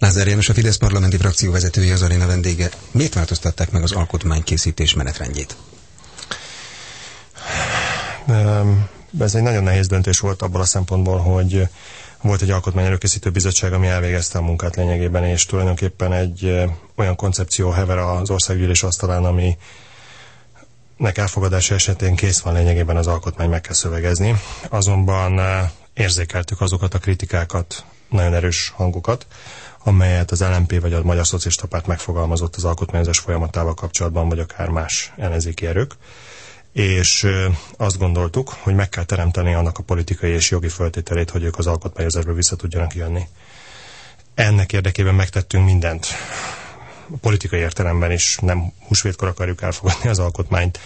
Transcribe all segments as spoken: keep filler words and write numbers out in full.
Lázár János, a Fidesz parlamenti frakció vezetője, az aréna vendége. Miért változtatták meg az alkotmánykészítés menetrendjét? Ez egy nagyon nehéz döntés volt abból a szempontból, hogy volt egy alkotmány előkészítő bizottság, ami elvégezte a munkát lényegében, és tulajdonképpen egy olyan koncepció hever az országgyűlés asztalán, ami nek elfogadása esetén kész van lényegében az alkotmány, meg kell szövegezni. Azonban érzékeltük azokat a kritikákat, nagyon erős hangokat, amelyet az el em pé vagy a Magyar Szocialista Párt megfogalmazott az alkotmányozás folyamatával kapcsolatban, vagy akár más ellenzéki erők. És azt gondoltuk, hogy meg kell teremteni annak a politikai és jogi feltételét, hogy ők az alkotmányozásba vissza tudjanak jönni. Ennek érdekében megtettünk mindent. A politikai értelemben is nem húsvétkor akarjuk elfogadni az alkotmányt,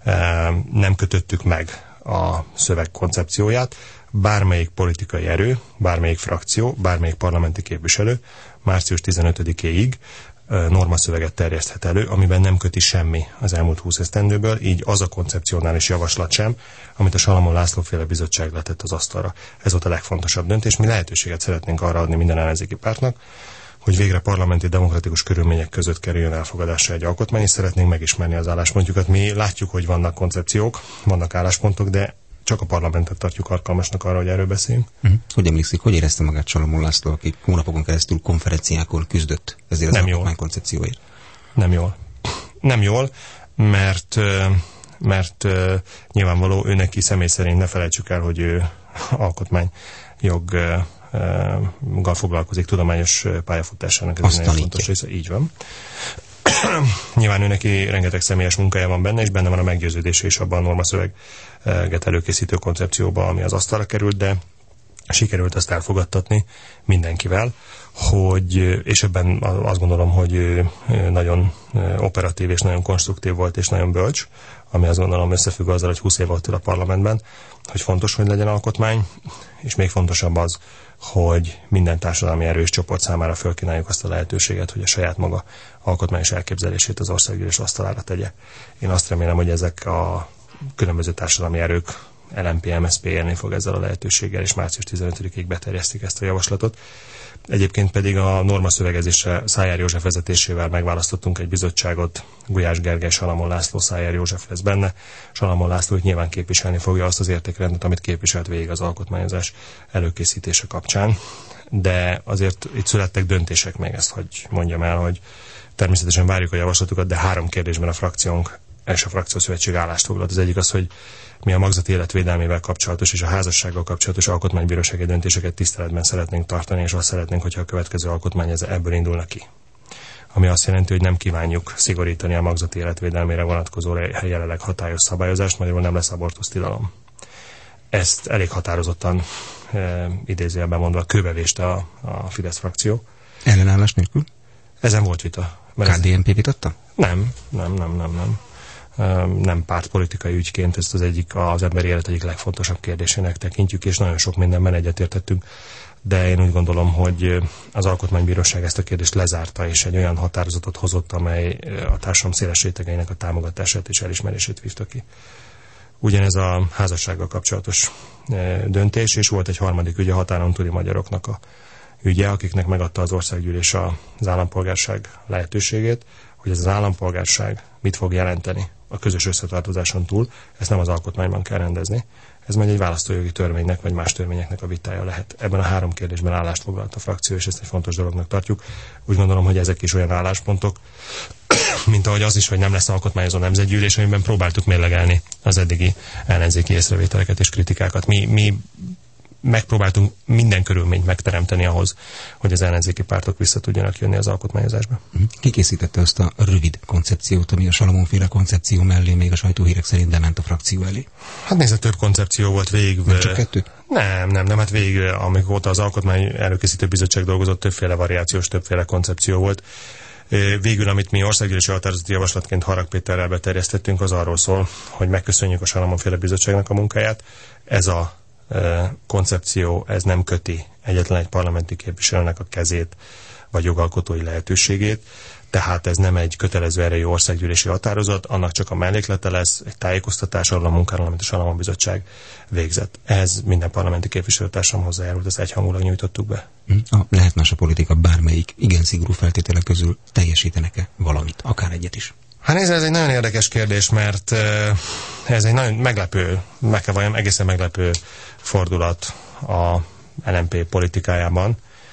nem kötöttük meg a szöveg koncepcióját. Bármelyik politikai erő, bármelyik frakció, bármelyik parlamenti képviselő március tizenötödikéig normaszöveget terjeszthet elő, amiben nem köti semmi az elmúlt húsz esztendőből, így az a koncepcionális javaslat sem, amit a Salamon László féle bizottság letett az asztalra. Ez volt a legfontosabb döntés. Mi lehetőséget szeretnénk arra adni minden ellenzéki pártnak, hogy végre parlamenti demokratikus körülmények között kerüljön elfogadásra egy alkotmány, és szeretnénk megismerni az álláspontjukat. Mi látjuk, hogy vannak koncepciók, vannak álláspontok, de csak a parlamentet tartjuk alkalmasnak arra, hogy erről beszéljünk. Uh-huh. Hogy emlékszik, hogy érezte magát Salamon László, aki hónapokon keresztül konferenciákon küzdött ezért az alkotmány koncepcióért? Nem jól. Nem jól, mert, mert nyilvánvaló ő neki személy szerint ne felejtsük el, hogy ő alkotmányjoggal foglalkozik, tudományos pályafutásának. Ez egy nagyon fontos része. Így van. Nyilván ő neki rengeteg személyes munkája van benne, és benne van a meggyőződése is abban a normaszöveget előkészítő koncepcióban, ami az asztalra került, de sikerült azt elfogadtatni mindenkivel, hogy, és ebben azt gondolom, hogy ő nagyon operatív és nagyon konstruktív volt, és nagyon bölcs, ami azt gondolom összefügg azzal, hogy húsz év volt a parlamentben, hogy fontos, hogy legyen alkotmány, és még fontosabb az, hogy minden társadalmi erős csoport számára fölkínáljuk azt a lehetőséget, hogy a saját maga alkotmányos elképzelését az országgyűlés asztalára tegye. Én azt remélem, hogy ezek a különböző társadalmi erők, el em pé, em es zé pé élni fog ezzel a lehetőséggel, és március tizenötödikéig beterjesztik ezt a javaslatot. Egyébként pedig a normaszövegezésre Szájer József vezetésével megválasztottunk egy bizottságot, Gulyás Gergely, Salamon László, Szájer József lesz benne. Salamon László nyilván képviselni fogja azt az értékrendet, amit képviselt végig az alkotmányozás előkészítése kapcsán. De azért itt születtek döntések, még ezt, hogy mondjam el, hogy természetesen várjuk a javaslatokat, de három kérdésben a frakciónk és a frakciószövetség állást foglalt. Az egyik az, hogy mi a magzati életvédelmével kapcsolatos és a házassággal kapcsolatos alkotmánybírósági döntéseket tiszteletben szeretnénk tartani, és azt szeretnénk, hogyha a következő alkotmány ebből indulna ki. Ami azt jelenti, hogy nem kívánjuk szigorítani a magzati életvédelmére vonatkozó jelenleg hatályos szabályozást, magyarul nem lesz abortusztilalom. Ezt elég határozottan e, idézőjelben mondva kőbevéste a, a Fidesz frakció. Ellenállás nélkül? Ezen volt vita. ká dé en pé vitatta? Nem, nem, nem, nem, nem. Nem pártpolitikai ügyként, ezt az egyik, az emberi élet egyik legfontosabb kérdésének tekintjük, és nagyon sok mindenben egyetértettünk, de én úgy gondolom, hogy az Alkotmánybíróság ezt a kérdést lezárta, és egy olyan határozatot hozott, amely a társadalom széles rétegeinek a támogatását és elismerését vívta ki. Ugyanez a házassággal kapcsolatos döntés, és volt egy harmadik ügy, a határon túli magyaroknak a ügye, akiknek megadta az országgyűlés az állampolgárság lehetőségét, hogy ez az állampolgárság mit fog jelenteni a közös összetartozáson túl, ezt nem az alkotmányban kell rendezni. Ez majd egy választójogi törvénynek vagy más törvényeknek a vitája lehet. Ebben a három kérdésben állást foglalt a frakció, és ezt egy fontos dolognak tartjuk. Úgy gondolom, hogy ezek is olyan álláspontok, mint ahogy az is, hogy nem lesz alkotmányozó nemzetgyűlés, amiben próbáltuk mérlegelni az eddigi ellenzéki észrevételeket és kritikákat. Mi, mi megpróbáltunk minden körülményt megteremteni ahhoz, hogy az ellenzéki pártok vissza tudjanak jönni az alkotmányozásba. Ki készítette azt a rövid koncepciót, ami a Salamon-féle koncepció mellé még a sajtóhírek szerint bement a frakció elé? Hát nézd, több koncepció volt végig. Nem csak kettő? Nem, nem, nem, hát végig, amikor az alkotmány előkészítő bizottság dolgozott, többféle variációs, többféle koncepció volt. Végül, amit mi országgyűlési határozati javaslatként Harag Péterrel beterjesztettünk, az arról szól, hogy megköszönjük a Salamon-féle bizottságnak a munkáját. Ez a koncepció, ez nem köti egyetlen egy parlamenti képviselőnek a kezét vagy jogalkotói lehetőségét, tehát ez nem egy kötelező erejű országgyűlési határozat, annak csak a melléklete lesz, egy tájékoztatás, arról a munkáról, amit a Salamon-bizottság végzett. Ez minden parlamenti képviselőtársam hozzájárult, ezt egyhangulag nyújtottuk be. A lehet más a politika bármelyik igen szigorú feltételek közül teljesítenek-e valamit, akár egyet is? Hát nézd, ez egy nagyon érdekes kérdés, mert ez egy nagyon meglepő, meg kell valljam, egészen meglepő fordulat a el em pé politikájában.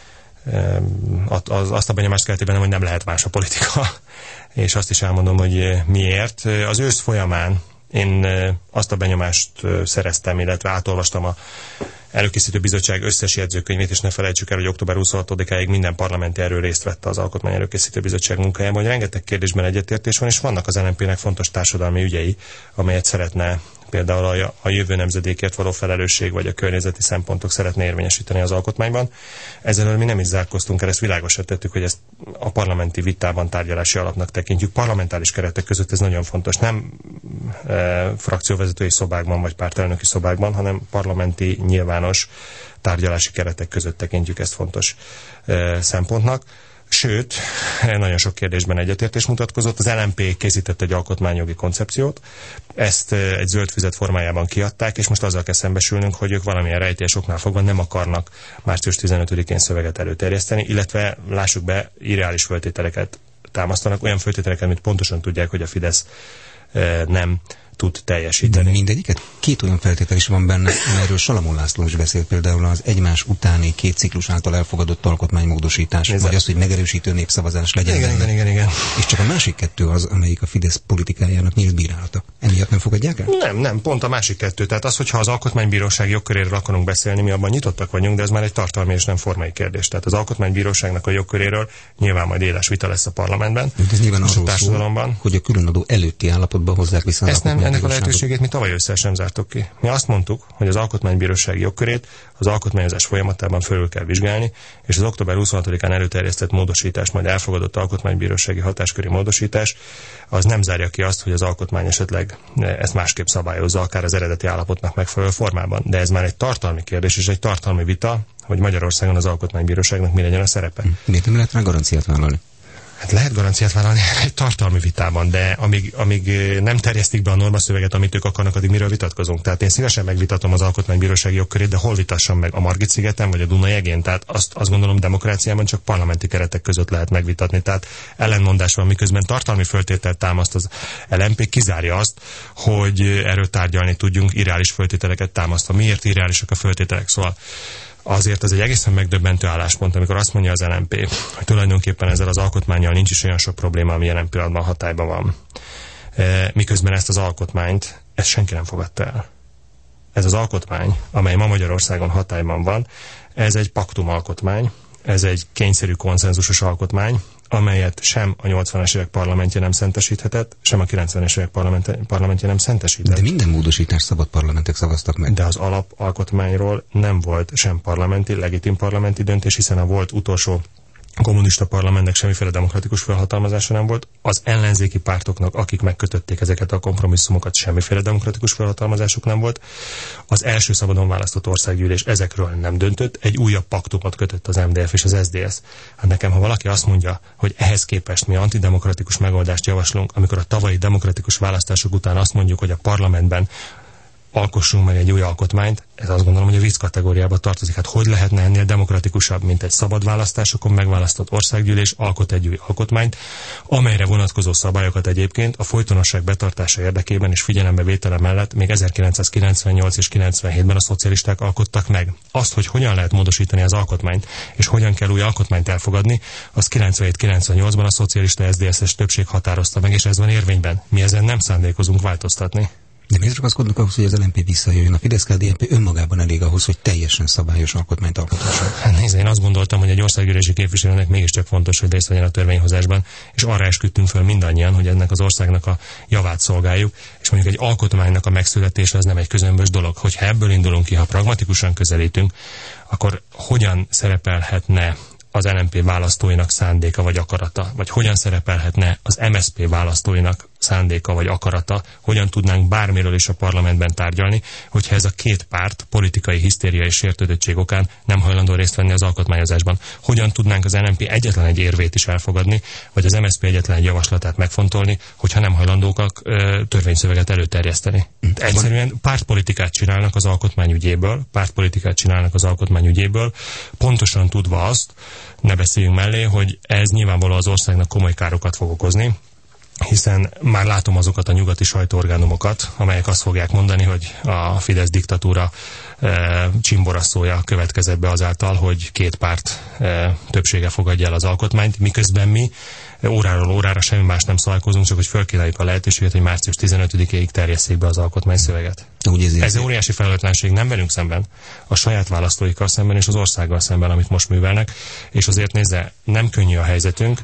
Azt a benyomást kelti bennem, hogy nem lehet más a politika, és azt is elmondom, hogy miért. Az ősz folyamán én azt a benyomást szereztem, illetve átolvastam a előkészítő bizottság összes jegyzőkönyvét, és ne felejtsük el, hogy október huszonhatodikáig minden parlamenti erő részt vette az alkotmány előkészítő bizottság munkájában, hogy rengeteg kérdésben egyetértés van, és vannak az el em pének fontos társadalmi ügyei, amelyet szeretne például a jövő nemzedékért való felelősség vagy a környezeti szempontok szeretne érvényesíteni az alkotmányban. Ezzel mi nem is zárkoztunk el, ezt világosra tettük, hogy ezt a parlamenti vitában tárgyalási alapnak tekintjük. Parlamentáris keretek között ez nagyon fontos. Nem e, frakcióvezetői szobákban vagy pártelnöki szobákban, hanem parlamenti nyilvános tárgyalási keretek között tekintjük ezt fontos e, szempontnak. Sőt, nagyon sok kérdésben egyetértés mutatkozott. Az el em pé készített egy alkotmányjogi koncepciót, ezt egy zöld füzet formájában kiadták, és most azzal kell szembesülnünk, hogy ők valamilyen rejtélyes oknál fogva nem akarnak március tizenötödikén szöveget előterjeszteni, illetve lássuk be, irreális föltételeket támasztanak, olyan föltételeket, amit pontosan tudják, hogy a Fidesz nem tud teljesíteni. De mindegyiket? Két olyan feltétel is van benne, erről Salamon László is beszélt, például az egymás utáni két ciklus által elfogadott alkotmánymódosítás, Nézze. vagy az, hogy megerősítő népszavazás legyen. Igen, igen, igen, igen. És csak a másik kettő az, amelyik a Fidesz politikájának nyílt bírálata. Emiatt nem fogadják el? Nem, nem, pont a másik kettő. Tehát az, hogyha az alkotmánybíróság jogköréről akarunk beszélni, mi abban nyitottak vagyunk, de ez már egy tartalmi és nem formai kérdés. Tehát az alkotmánybíróságnak a jogköréről nyilván majd éles vita lesz a parlamentben. De ez nyilván arról szól, hogy a különadó előtti állapotban hozzák vissza ezt nem, ennek a lehetőségét mi tavaly össze sem zártuk ki. Mi azt mondtuk, hogy az alkotmánybírósági jogkörét az alkotmányozás folyamatában fölül kell vizsgálni, és az október huszonhatodikán előterjesztett módosítás, majd elfogadott alkotmánybírósági hatásköri módosítás, az nem zárja ki azt, hogy az alkotmány esetleg ezt másképp szabályozza, akár az eredeti állapotnak megfelelő formában. De ez már egy tartalmi kérdés, és egy tartalmi vita, hogy Magyarországon az alkotmánybíróságnak mi legyen a szerepe. Miért nem lehet rá garanciát vállalni? Hát lehet garanciát vállalni egy tartalmi vitában, de amíg, amíg nem terjesztik be a normaszöveget, amit ők akarnak, addig miről vitatkozunk. Tehát én szívesen megvitatom az alkotmánybírósági jogkörét, de hol vitassam meg? A Margit-szigeten vagy a Duna-jegén? Tehát azt, azt gondolom, demokráciában csak parlamenti keretek között lehet megvitatni. Tehát ellenmondás van, miközben tartalmi föltételt támaszt az el em pé, kizárja azt, hogy erről tárgyalni tudjunk, irreális föltételeket támasztva. Miért irreálisak a föltételek? Szóval azért ez egy egészen megdöbbentő álláspont, amikor azt mondja az el em pé, hogy tulajdonképpen ezzel az alkotmánnyal nincs is olyan sok probléma, ami jelen pillanatban hatályban van. E, miközben ezt az alkotmányt, ezt senki nem fogadta el. Ez az alkotmány, amely ma Magyarországon hatályban van, ez egy paktumalkotmány, ez egy kényszerű konszenzusos alkotmány, amelyet sem a nyolcvanas évek parlamentje nem szentesíthetett, sem a kilencvenes évek parlamentje nem szentesített. De minden módosítás szabad parlamentek szavaztak meg. De az alapalkotmányról nem volt sem parlamenti, legitim parlamenti döntés, hiszen a volt utolsó kommunista parlamentnek semmiféle demokratikus felhatalmazása nem volt. Az ellenzéki pártoknak, akik megkötötték ezeket a kompromisszumokat, semmiféle demokratikus felhatalmazásuk nem volt. Az első szabadon választott országgyűlés ezekről nem döntött, egy újabb paktumot kötött az em dé ef és az es dé es. Hát nekem, ha valaki azt mondja, hogy ehhez képest mi antidemokratikus megoldást javaslunk, amikor a tavalyi demokratikus választások után azt mondjuk, hogy a parlamentben alkossunk meg egy új alkotmányt, ez azt gondolom, hogy a vicc kategóriába tartozik. Hát hogy lehetne ennél demokratikusabb, mint egy szabad választásokon megválasztott országgyűlés alkot egy új alkotmányt, amelyre vonatkozó szabályokat egyébként a folytonosság betartása érdekében és figyelembevétele mellett még ezerkilencszázkilencvennyolc és kilencvenhétben a szocialisták alkottak meg. Azt, hogy hogyan lehet módosítani az alkotmányt, és hogyan kell új alkotmányt elfogadni, az kilencvenhét kilencvennyolcban a szocialista es dé es-es többség határozta meg, és ez van érvényben. Mi ezen nem szándékozunk változtatni. De miért ragaszkodnak ahhoz, hogy az el em pé visszajöjjön? A Fidesz-ká dé en pé önmagában elég ahhoz, hogy teljesen szabályos alkotmányt alkothasson. Hát nézd, én azt gondoltam, hogy egy országgyűlési képviselőnek mégiscsak fontos, hogy részt vegyen a törvényhozásban, és arra esküdtünk föl mindannyian, hogy ennek az országnak a javát szolgáljuk, és mondjuk egy alkotmánynak a megszületése az nem egy közömbös dolog. Hogyha ebből indulunk ki, ha pragmatikusan közelítünk, akkor hogyan szerepelhetne az el em pé választóinak szándéka vagy akarata, vagy hogyan szerepelhetne az em es zé pé választóinak szándéka vagy akarata, hogyan tudnánk bármiről is a parlamentben tárgyalni, hogyha ez a két párt politikai hisztéria és sértődöttség okán nem hajlandó részt venni az alkotmányozásban. Hogyan tudnánk az en em pé egyetlen egy érvét is elfogadni, vagy az em es zé pé egyetlen egy javaslatát megfontolni, hogyha nem hajlandók a törvényszöveget előterjeszteni. Egyszerűen pártpolitikát csinálnak az alkotmányügyéből, pártpolitikát csinálnak az alkotmányügyéből, pontosan tudva azt, ne beszéljünk mellé, hogy ez nyilvánvalóan az országnak komoly károkat fog okozni, hiszen már látom azokat a nyugati sajtóorgánumokat, amelyek azt fogják mondani, hogy a Fidesz diktatúra e, csimboraszója következett be azáltal, hogy két párt e, többsége fogadja el az alkotmányt, miközben mi óráról órára semmi más nem szalkozunk, csak hogy fölkínáljuk a lehetőséget, hogy március tizenötödikéig terjesszék be az alkotmányszöveget. Ez óriási felelőtlenség nem velünk szemben, a saját választóikkal szemben és az országgal szemben, amit most művelnek, és azért nézze, nem könnyű a helyzetünk,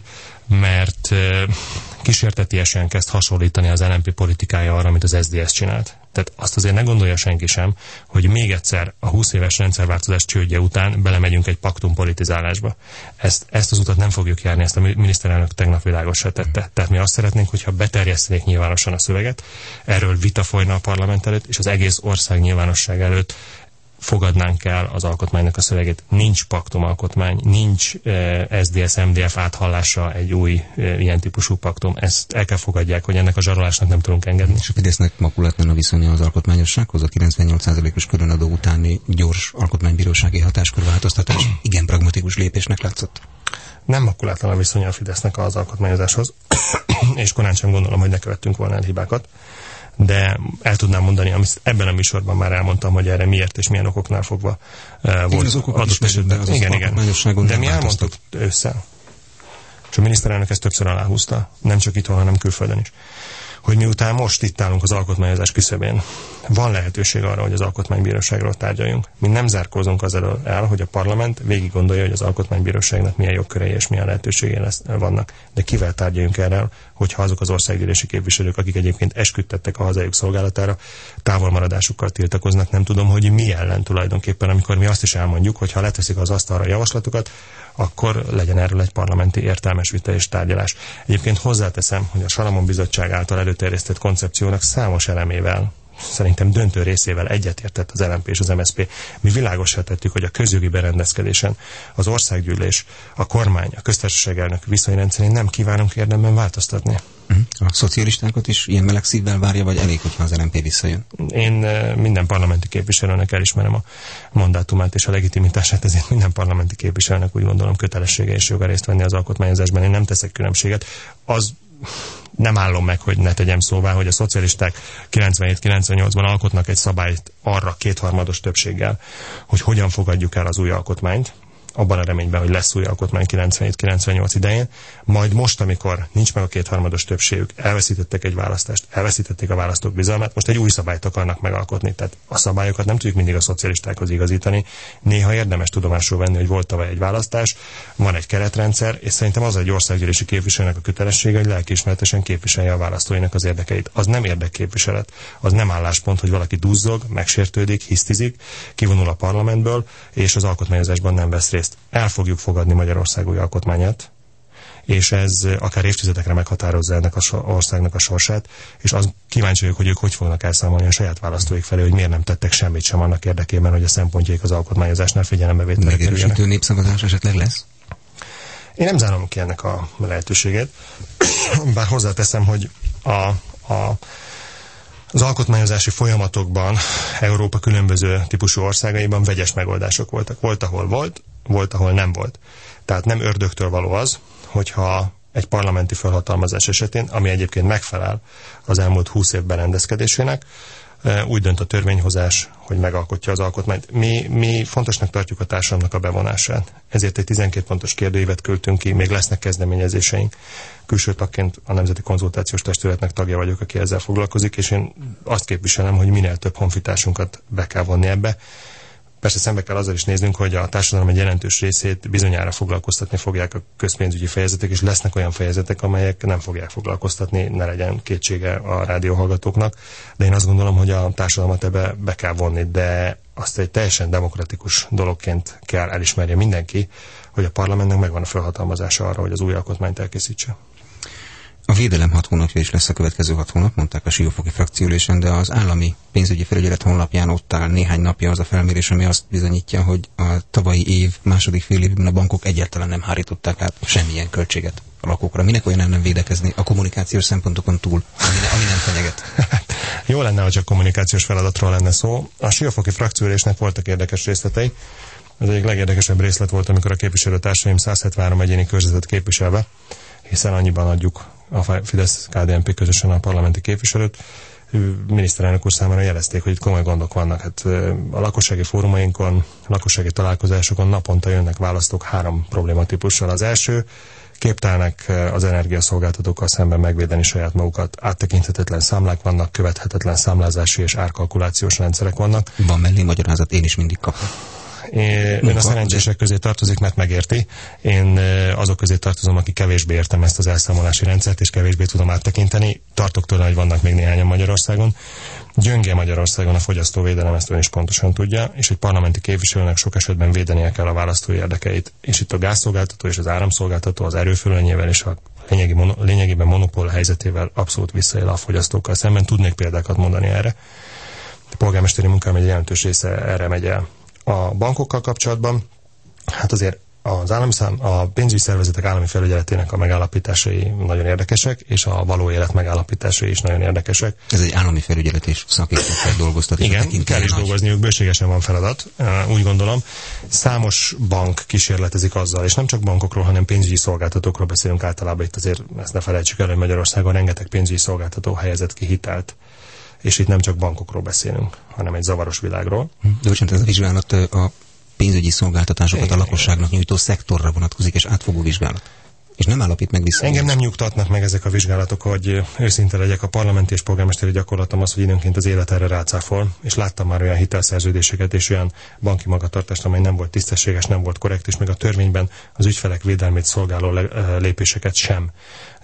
mert kísértetiesen kezd hasonlítani az en em pé politikája arra, amit az es zé dé es csinált. Tehát azt azért ne gondolja senki sem, hogy még egyszer a húsz éves rendszerváltozás csődje után belemegyünk egy paktum politizálásba. Ezt, ezt az utat nem fogjuk járni, ezt a miniszterelnök tegnap világossá tette. Tehát mi azt szeretnénk, hogyha beterjesztenék nyilvánosan a szöveget, erről vita folyna a parlament előtt, és az egész ország nyilvánosság előtt fogadnánk el az alkotmánynak a szövegét. Nincs paktumalkotmány, nincs eh, es zé dé es em dé ef áthallása egy új eh, ilyen típusú paktum. Ezt el kell fogadják, hogy ennek a zsarolásnak nem tudunk engedni. És a Fidesznek makulatlan a viszonya az alkotmányossághoz, a kilencvennyolc százalékos különadó utáni gyors alkotmánybírósági hatáskörváltoztatás igen pragmatikus lépésnek látszott. Nem makulátlan a viszonya a Fidesznek az alkotmányozáshoz, és korán sem gondolom, hogy ne követtünk volna el hibákat. De el tudnám mondani, amit ebben a műsorban már elmondtam, hogy erre miért és milyen okoknál fogva uh, volt az okokat adott esetben. Az igen, igen. De mi elmondtuk ősszel. És a miniszterelnök ezt többször aláhúzta, nem csak itthon, hanem külföldön is, hogy miután most itt állunk az alkotmányozás küszöbén, van lehetőség arra, hogy az alkotmánybíróságról tárgyaljunk. Mi nem zárkózunk az elől el, hogy a parlament végig gondolja, hogy az alkotmánybíróságnak milyen jogkörei és milyen lehetőségei lesz, vannak. De kivel tárgyaljunk erről, hogyha azok az országgyűlési képviselők, akik egyébként esküdtettek a hazájuk szolgálatára, távolmaradásukkal tiltakoznak, nem tudom, hogy mi ellen tulajdonképpen, amikor mi azt is elmondjuk, hogy ha leteszik az asztalra javaslatokat, akkor legyen erről egy parlamenti értelmes vita és tárgyalás. Egyébként hozzáteszem, hogy a Salamon Bizottság által előterjesztett koncepciónak számos elemével, szerintem döntő részével egyetértett az el em pé és az em es zé pé. Mi világossá tettük, hogy a közjogi berendezkedésen az országgyűlés, a kormány, a köztársaság elnök viszonyrendszerén nem kívánunk érdemben változtatni. A szocialistákat is ilyen meleg szívvel várja, vagy elég, hogyha az el em pé visszajön? Én minden parlamenti képviselőnek elismerem a mandátumát és a legitimitását, ezért minden parlamenti képviselőnek úgy gondolom kötelessége és joga részt venni az alkotmányozásban. Én nem teszek különbséget. Az nem állom meg, hogy ne tegyem szóvá, hogy a szocialisták kilencvenhét kilencvennyolcban alkotnak egy szabályt arra kétharmados többséggel, hogy hogyan fogadjuk el az új alkotmányt, abban a reményben, hogy lesz új alkotmány kilencvenhét kilencvennyolc idején, majd most, amikor nincs meg a kétharmados többségük, elveszítettek egy választást, elveszítették a választók bizalmát, most egy új szabályt akarnak megalkotni. Tehát a szabályokat nem tudjuk mindig a szocialistákhoz igazítani. Néha érdemes tudomásul venni, hogy volt tavaly egy választás, van egy keretrendszer, és szerintem az egy országgyűlési képviselőnek a kötelessége, hogy lelkiismeretesen képviselje a választóinak az érdekeit. Az nem érdekképviselet, az nem álláspont, hogy valaki duzzog, megsértődik, hisztizik, kivonul a parlamentből, és az alkotmányozásban nem vesz részt. El fogjuk fogadni Magyarország új alkotmányát, és ez akár évtizedekre meghatározza ennek az országnak a sorsát, és az kíváncsi vagyok, hogy ők hogy fognak elszámolni a saját választóik felé, hogy miért nem tettek semmit sem annak érdekében, hogy a szempontjaik az alkotmányozásnál figyelembevételre kerüljenek. Megerősítő népszavazás esetleg lesz? Én nem zárom ki ennek a lehetőségét, bár hozzáteszem, hogy a, a az alkotmányozási folyamatokban Európa különböző típusú országaiban vegyes megoldások voltak. Volt, ahol volt, volt, ahol nem volt. Tehát nem ördögtől való az, hogyha egy parlamenti felhatalmazás esetén, ami egyébként megfelel az elmúlt húsz év berendezkedésének, úgy dönt a törvényhozás, hogy megalkotja az alkotmányt. Mi, mi fontosnak tartjuk a társadalomnak a bevonását. Ezért egy tizenkét pontos kérdőívet küldtünk ki, még lesznek kezdeményezéseink. Külső tagként a Nemzeti Konzultációs Testületnek tagja vagyok, aki ezzel foglalkozik, és én azt képviselem, hogy minél több honfitársunkat be kell vonni ebbe. Persze szembe kell azzal is néznünk, hogy a társadalom egy jelentős részét bizonyára foglalkoztatni fogják a közpénzügyi fejezetek, és lesznek olyan fejezetek, amelyek nem fogják foglalkoztatni, ne legyen kétsége a rádióhallgatóknak. De én azt gondolom, hogy a társadalmat ebbe be kell vonni, de azt egy teljesen demokratikus dologként kell elismerje mindenki, hogy a parlamentnek megvan a felhatalmazása arra, hogy az új alkotmányt elkészítse. A védelem hat hónapja is lesz a következő hat hónap, mondták a siófoki frakcióülésen, de az állami pénzügyi felügyelet honlapján ott áll néhány napja az a felmérés, ami azt bizonyítja, hogy a tavalyi év második fél évben a bankok egyáltalán nem hárították át semmilyen költséget a lakókra. Minek olyan nem védekezni a kommunikációs szempontokon túl, ami, ne, ami nem fenyeget? Jó lenne, ha csak kommunikációs feladatról lenne szó. A siófoki frakcióülésnek voltak érdekes részletei. Az egyik legérdekesebb részlet volt, amikor a képviselőtársaim száz hetvenhárom egyéni körzetet képviselve, hiszen annyiban adjuk a Fidesz-ká dé en pé közösen a parlamenti képviselőt, miniszterelnök úr számára jelezték, hogy itt komoly gondok vannak. Hát a lakossági fórumainkon, a lakossági találkozásokon naponta jönnek választók három problématípussal. Az első, képtelnek az energiaszolgáltatókkal szemben megvédeni saját magukat. Áttekinthetetlen számlák vannak, követhetetlen számlázási és árkalkulációs rendszerek vannak. Van mellé magyarázat, én is mindig kapom. Én, ön a szerencsések közé tartozik, mert megérti. Én azok közé tartozom, aki kevésbé értem ezt az elszámolási rendszert, és kevésbé tudom áttekinteni. Tartok tőle, hogy vannak még néhányan Magyarországon. Gyönge Magyarországon a fogyasztóvédelem, ezt ön is pontosan tudja, és egy parlamenti képviselőnek sok esetben védenie kell a választói érdekeit. És itt a gázszolgáltató és az áramszolgáltató az erőfölényével és a lényegi mono, lényegében monopól helyzetével abszolút visszaél a fogyasztókkal szemben. Tudnék példákat mondani erre. A polgármesteri munkám egy jelentős része erre megy el. A bankokkal kapcsolatban, hát azért az állami szám, a pénzügyi szervezetek állami felügyeletének a megállapításai nagyon érdekesek, és a való élet megállapításai is nagyon érdekesek. Ez egy állami felügyelet és szakértőkkel dolgoztat. Igen, kell is dolgozniuk, bőségesen van feladat, úgy gondolom. Számos bank kísérletezik azzal, és nem csak bankokról, hanem pénzügyi szolgáltatókról beszélünk általában. Itt azért ezt ne felejtsük el, hogy Magyarországon rengeteg pénzügyi szolgáltató helyezett ki hitelt. És itt nem csak bankokról beszélünk, hanem egy zavaros világról. De bocsánat, ez a vizsgálat a pénzügyi szolgáltatásokat igen, a lakosságnak nyújtó szektorra vonatkozik, és átfogó vizsgálat. És nem állapít meg vissza. Engem nem nyugtatnak meg ezek a vizsgálatok, hogy őszinte legyek. A parlamenti és polgármesteri gyakorlatom az, hogy időnként az élet erre rácáfol, és láttam már olyan hitelszerződéseket és olyan banki magatartást, amely nem volt tisztességes, nem volt korrekt, és még a törvényben az ügyfelek védelmét szolgáló lépéseket sem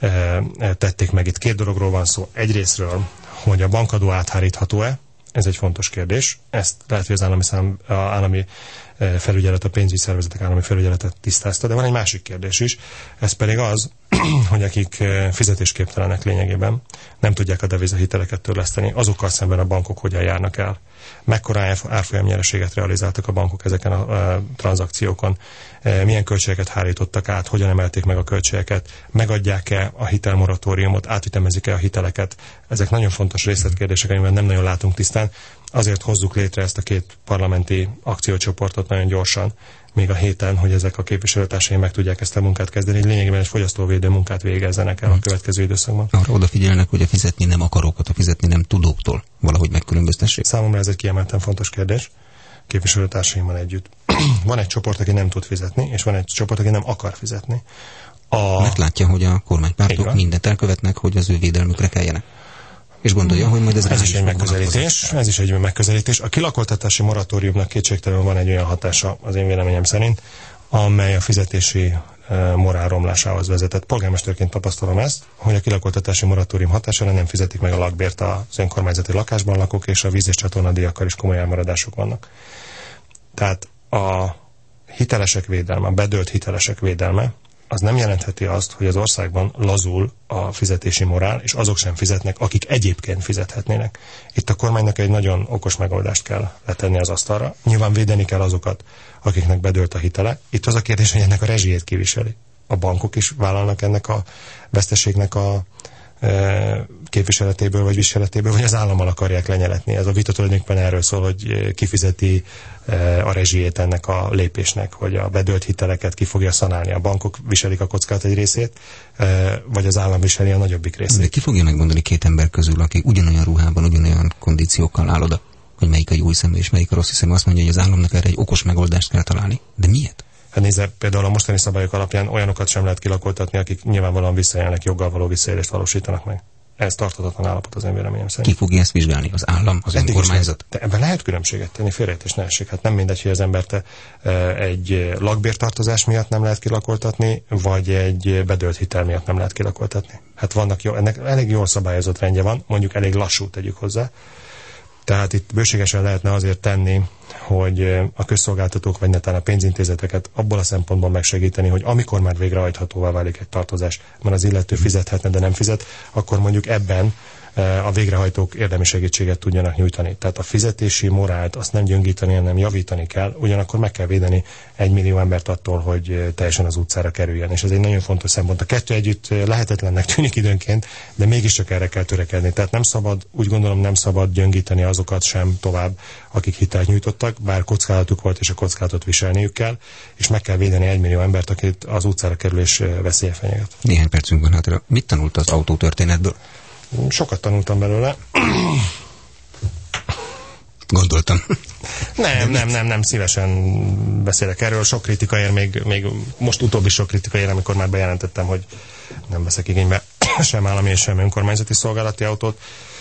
tették meg. Itt két dologról van szó. Egyrészről, hogy a bankadó áthárítható-e, ez egy fontos kérdés. Ezt lehet, hogy az állami, szám, a állami felügyelet, a pénzügyi szervezetek állami felügyeletet tisztázta, de van egy másik kérdés is, ez pedig az, hogy akik fizetésképtelenek lényegében nem tudják a devizahiteleket törleszteni, azokkal szemben a bankok hogyan járnak el. Mekkora árfolyamnyereséget realizáltak a bankok ezeken a, a tranzakciókon, milyen költségeket hárítottak át, hogyan emelték meg a költségeket, megadják-e a hitelmoratóriumot, átütemezik-e a hiteleket. Ezek nagyon fontos részletkérdések, amiben nem nagyon látunk tisztán. Azért hozzuk létre ezt a két parlamenti akciócsoportot nagyon gyorsan, még a héten, hogy ezek a képviselőtársaim meg tudják ezt a munkát kezdeni, hogy lényegében egy fogyasztóvédő munkát végezzenek el a következő időszakban. Arra odafigyelnek, hogy a fizetni nem akarókat, a fizetni nem tudóktól valahogy megkülönböztessék? Számomra ez egy kiemelten fontos kérdés, képviselőtársaimmal együtt. Van egy csoport, aki nem tud fizetni, és van egy csoport, aki nem akar fizetni. A... Mert látja, hogy a kormánypártok mindent elkövetnek, hogy az ő védelmükre keljenek. És gondolja, hogy majd ez, ez is egy megközelítés. Ez is egy megközelítés. A kilakoltatási moratóriumnak kétségtelenül van egy olyan hatása, az én véleményem szerint, amely a fizetési e, morál romlásához vezetett. Polgármesterként tapasztalom ezt, hogy a kilakoltatási moratórium hatására nem fizetik meg a lakbért az önkormányzati lakásban lakók, és a víz- és csatornadíjakkal is komoly elmaradások vannak. Tehát a hitelesek védelme, a bedőlt hitelesek védelme, az nem jelentheti azt, hogy az országban lazul a fizetési morál, és azok sem fizetnek, akik egyébként fizethetnének. Itt a kormánynak egy nagyon okos megoldást kell letenni az asztalra. Nyilván védeni kell azokat, akiknek bedőlt a hitele. Itt az a kérdés, hogy ennek a rezsijét kiviseli. A bankok is vállalnak ennek a veszteségnek a e, képviseletéből vagy viseletéből, vagy az állammal akarják lenyeletni. Ez a vita tulajdonképpen erről szól, hogy kifizeti a rezsijét ennek a lépésnek, hogy a bedőlt hiteleket ki fogja szanálni. A bankok viselik a kockát egy részét, vagy az állam viseli a nagyobbik részét. De ki fogja megmondani két ember közül, aki ugyanolyan ruhában, ugyanolyan kondíciókkal áll oda, hogy melyik a jó hiszemű és melyik a rossz hiszemű? Azt mondja, hogy az államnak erre egy okos megoldást kell találni. De miért? Hát nézze, például a mostani szabályok alapján olyanokat sem lehet kilakoltatni, akik nyilvánvalóan visszaélnek, joggal való visszaélést valósítanak meg. Ez tarthatatlan állapot az én véleményem szerint. Ki fogja ezt vizsgálni? Az állam, az önkormányzat? De ebben lehet különbséget tenni, félreértés ne essék. Hát nem mindegy, hogy az embert egy lakbértartozás miatt nem lehet kilakoltatni, vagy egy bedőlt hitel miatt nem lehet kilakoltatni. Hát vannak jó, ennek elég jól szabályozott rendje van, mondjuk elég lassú, tegyük hozzá. Tehát itt bőségesen lehetne azért tenni, hogy a közszolgáltatók, vagy netán a pénzintézeteket abból a szempontból megsegíteni, hogy amikor már végrehajthatóvá válik egy tartozás, mert az illető fizethetne, de nem fizet, akkor mondjuk ebben a végrehajtók érdemi segítséget tudjanak nyújtani. Tehát a fizetési morált azt nem gyöngíteni, hanem javítani kell, ugyanakkor meg kell védeni egy millió embert attól, hogy teljesen az utcára kerüljen. És ez egy nagyon fontos szempont. A kettő együtt lehetetlennek tűnik időnként, de mégiscsak erre kell törekedni. Tehát nem szabad, úgy gondolom nem szabad gyöngíteni azokat sem tovább, akik hitelt nyújtottak, bár kockázatuk volt, és a kockázatot viselniük kell, és meg kell védeni egy millió embert, akit az utcára kerülés veszélye fenyeget. Néhány percünk van hátra. Mit tanult az autótörténetből? Sokat tanultam belőle. Gondoltam. Nem, nem, nem, nem, szívesen beszélek erről. Sok kritika ér, még, még most utóbbi sok kritika ér, amikor már bejelentettem, hogy nem veszek igénybe sem állami és sem önkormányzati szolgálati autót.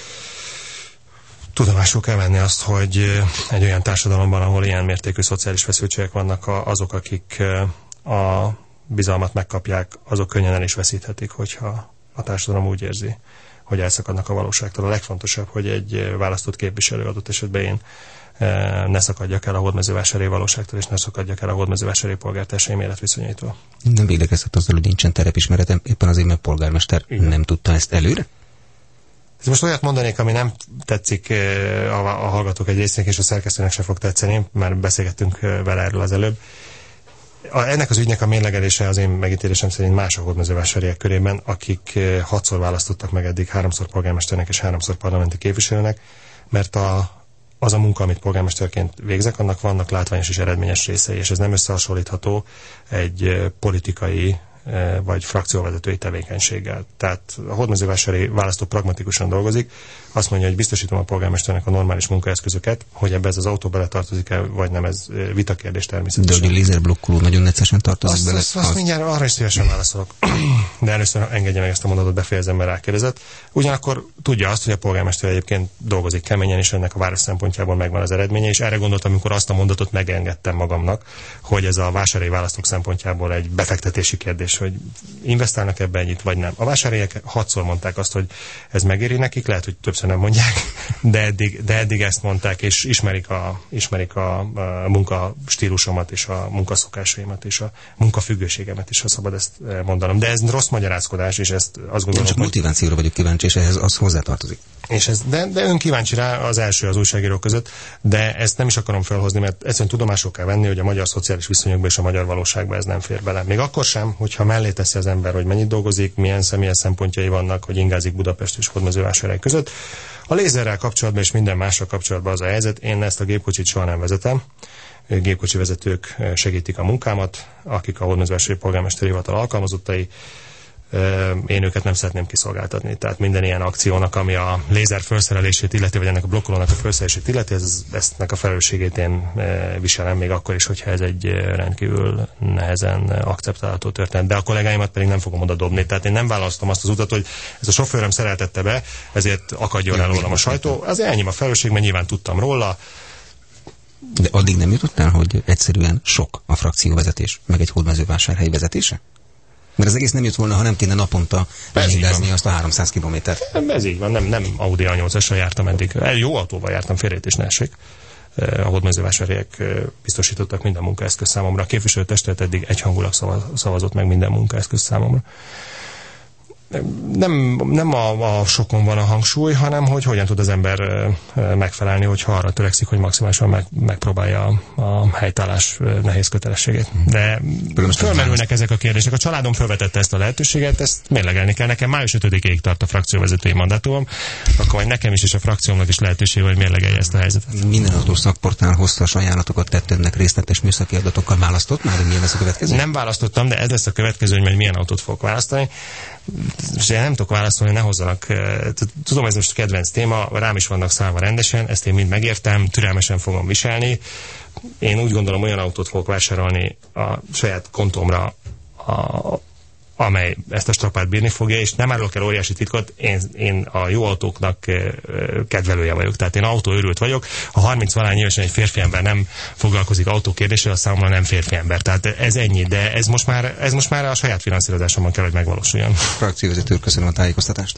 Tudomásul kell venni azt, hogy egy olyan társadalomban, ahol ilyen mértékű szociális feszültségek vannak, azok, akik a bizalmat megkapják, azok könnyen el is veszíthetik, hogyha a társadalom úgy érzi, hogy elszakadnak a valóságtól. A legfontosabb, hogy egy választott képviselő adott esetben én ne szakadjak el a hódmezővásári valóságtól, és ne szakadjak el a hódmezővásári polgártársaim életviszonyaitól. Nem védekezett azzal, hogy nincsen terepismeretem, éppen azért, mert polgármester igen. Nem tudta ezt előre? Ez most olyat mondanék, ami nem tetszik a, a hallgatók egy részének, és a szerkesztőnek se fog tetszeni, már beszélgettünk vele erről az előbb. A, ennek az ügynek a mérlegelése az én megítélésem szerint más a hódmezővásárhelyek körében, akik hatszor választottak meg eddig, háromszor polgármesternek és háromszor parlamenti képviselőnek, mert a, az a munka, amit polgármesterként végzek, annak vannak látványos és eredményes részei, és ez nem összehasonlítható egy politikai vagy frakcióvezetői tevékenységgel. Tehát a hódmezővásári választó pragmatikusan dolgozik, azt mondja, hogy biztosítom a polgármesternek a normális munkaeszközöket, hogy ebbe ez az autó beletartozik-e, vagy nem, ez vitakérdés természetesen. De hogy a lézerblokkoló nagyon neccesen tartozik azt, bele? Azt, azt mindjárt arra is szívesen válaszolok. De először engedje meg ezt a mondatot befejezem, mert rákérdezett. Ugyanakkor tudja azt, hogy a polgármester egyébként dolgozik keményen, és ennek a város szempontjából megvan az eredménye, és erre gondoltam, amikor azt a mondatot megengedtem magamnak, hogy ez a vásári választók szempontjából egy befektetési kérdés, hogy investálnak ebbe ennyit, vagy nem. A vásárhelyek hatszor mondták azt, hogy ez megéri nekik, lehet, hogy többször nem mondják, de eddig, de eddig ezt mondták, és ismerik a, ismerik a, a munkastílusomat, és a munkaszokásaimat, és a munkafüggőségemet is, ha szabad ezt mondanom. De ez rossz magyarázkodás, és ezt azt gondolom... Én csak motivációra vagyok kíváncsi, és ehhez az hozzátartozik. És ez, de, de ön kíváncsi rá az első az újságírók között, de ezt nem is akarom felhozni, mert egyszerűen tudomásul kell venni, hogy a magyar szociális viszonyokban és a magyar valóságban ez nem fér bele. Még akkor sem, hogyha mellé teszi az ember, hogy mennyit dolgozik, milyen személyes szempontjai vannak, hogy ingázik Budapest és hódmezővásárhely között. A lézerrel kapcsolatban és minden mással kapcsolatban az a helyzet, én ezt a gépkocsit soha nem vezetem. Gépkocsi vezetők segítik a munkámat, akik a hódmezővásárhelyi polgármesteri hivatal alkalmazottai. Én őket nem szeretném kiszolgáltatni. Tehát minden ilyen akciónak, ami a lézer felszerelését illeti, vagy ennek a blokkolónak a felszerelését illeti, ez, eztnek a felelősségét én viselem, még akkor is, hogyha ez egy rendkívül nehezen akceptálható történet. De a kollégáimat pedig nem fogom oda dobni. Tehát én nem választom azt az utat, hogy ez a sofőröm szereltette be, ezért akadjon el rólam a sajtó. Az enyém a felelősség, mert nyilván tudtam róla. De addig nem jutottál, hogy egyszerűen sok a frakcióvezetés, meg egy hódmezővásárhelyi vezetése? Mert az egész nem jut volna, ha nem kéne naponta elhívázni azt a háromszáz kilométert. Ez így van, nem, nem Audi á nyolcassal jártam eddig. Jó autóval jártam, félrejtés ne essék. A hódmezővásárhelyek biztosítottak minden munkaeszköz számomra. A képviselőtestület eddig egyhangulag szavazott meg minden munkaeszköz számomra. Nem, nem a, a sokon van a hangsúly, hanem hogy hogyan tud az ember megfelelni, hogyha arra törekszik, hogy maximálisan meg, megpróbálja a, a helytállás nehéz kötelességét. De fölmerülnek ezek a kérdések. A családom felvetette ezt a lehetőséget, ezt mérlegelni kell. Nekem május ötödikéig tart a frakcióvezetői mandátumom, akkor majd nekem is és a frakciómnak is lehetőség, hogy mérlegelje ezt a helyzetet. Minden autós szakportál hosszas ajánlatokat tett önnek részletes műszaki adatokkal. Választott már, hogy milyen lesz a következő? Nem választottam, de ez lesz a következő, hogy majd milyen autót fogok választani. És én nem tudok válaszolni, ne hozzanak. Tudom, ez most kedvenc téma, rám is vannak szállva rendesen, ezt én mind megértem, türelmesen fogom viselni. Én úgy gondolom, olyan autót fogok vásárolni a saját kontomra, a, amely ezt a strapát bírni fogja, és nem árulok el óriási titkot, én, én a jó autóknak kedvelője vagyok. Tehát én autóőrült vagyok. Ha harminc-valány évesen egy férfi ember nem foglalkozik autókérdéssel, az számomra nem férfi ember. Tehát ez ennyi, de ez most már, ez most már a saját finanszírozásomban kell, hogy megvalósuljon. Frakcióvezető, köszönöm a tájékoztatást.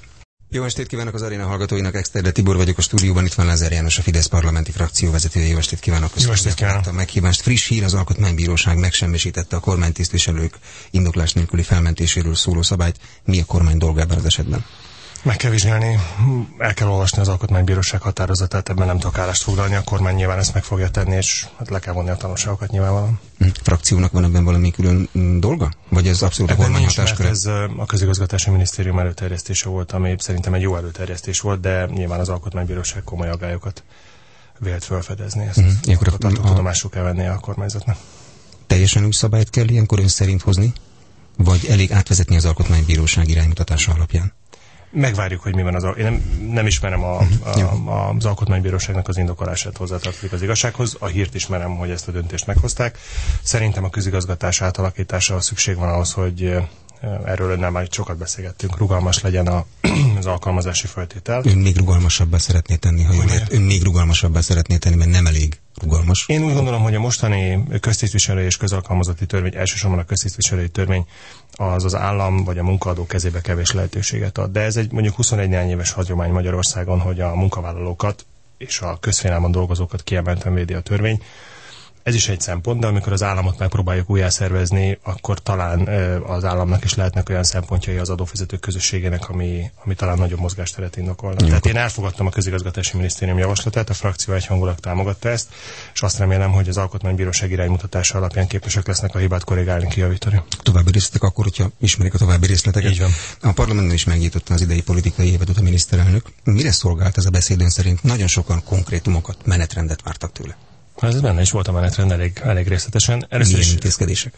Jó estét kívánok az aréna hallgatóinak, Exterde Tibor vagyok a stúdióban, itt van Lázár János, a Fidesz parlamenti frakció vezetője. Jó estét kívánok! Jó estét kívánok! A meghívást. Friss hír: az Alkotmánybíróság megsemmisítette a kormánytisztviselők indoklás nélküli felmentéséről szóló szabályt. Mi a kormány dolga ebben az esetben? Meg kell vizsgálni, el kell olvasni az Alkotmánybíróság határozatát, ebben nem tudok állást foglalni, a kormány nyilván ezt meg fogja tenni, és hát le kell vonni a tanulságokat nyilvánvalóan. A frakciónak van ebben valami külön dolga? Vagy ez abszolút ebben a kormány hatásköre? Ez a közigazgatási minisztérium előterjesztése volt, ami szerintem egy jó előterjesztés volt, de nyilván az Alkotmánybíróság komoly aggályokat vélt felfedezni. Ezt mm. a, a, a tudomásul kell vennie a kormányzatnak. Teljesen új szabályt kell ilyenkor ön szerint hozni? Vagy elég átvezetni az Alkotmánybíróság iránymutatása alapján? Megvárjuk, hogy mi van az... Én nem, nem ismerem a, a, a, az Alkotmánybíróságnak az indokolását, hozzátartozik az igazsághoz. A hírt ismerem, hogy ezt a döntést meghozták. Szerintem a közigazgatás átalakításához szükség van ahhoz, hogy erről önnel már sokat beszélgettünk, rugalmas legyen a, az alkalmazási feltétel. Ön még rugalmasabbá szeretné tenni, ha jól ért. Ön még rugalmasabbá szeretné tenni, mert nem elég rugalmas. Én úgy gondolom, hogy a mostani köztisztviselői és közalkalmazotti törvény, elsősorban a köztisztviselői törvény, az az állam vagy a munkaadó kezébe kevés lehetőséget ad. De ez egy mondjuk huszonegy éves hagyomány Magyarországon, hogy a munkavállalókat és a közférában dolgozókat kiemelten védi a törvény. Ez is egy szempont, de amikor az államot megpróbáljuk újjászervezni, akkor talán az államnak is lehetnek olyan szempontjai az adófizetők közösségének, ami, ami talán nagyobb mozgásteret indokolna. Tehát én elfogadtam a közigazgatási minisztérium javaslatát, a frakció egyhangulag támogatta ezt, és azt remélem, hogy az Alkotmánybíróság iránymutatása alapján képesek lesznek a hibát korrigálni, kijavítani. További részletek akkor, hogyha ismerik a további részleteket. Így van. A parlamentben is megnyitotta az idei politikai évet a miniszterelnök. Mire szolgált ez a beszédön szerint? Nagyon sokan konkrétumokat, menetrendet vártak tőle. Ez benne is volt a menetrend elég, elég részletesen. Először Milyen is, intézkedések?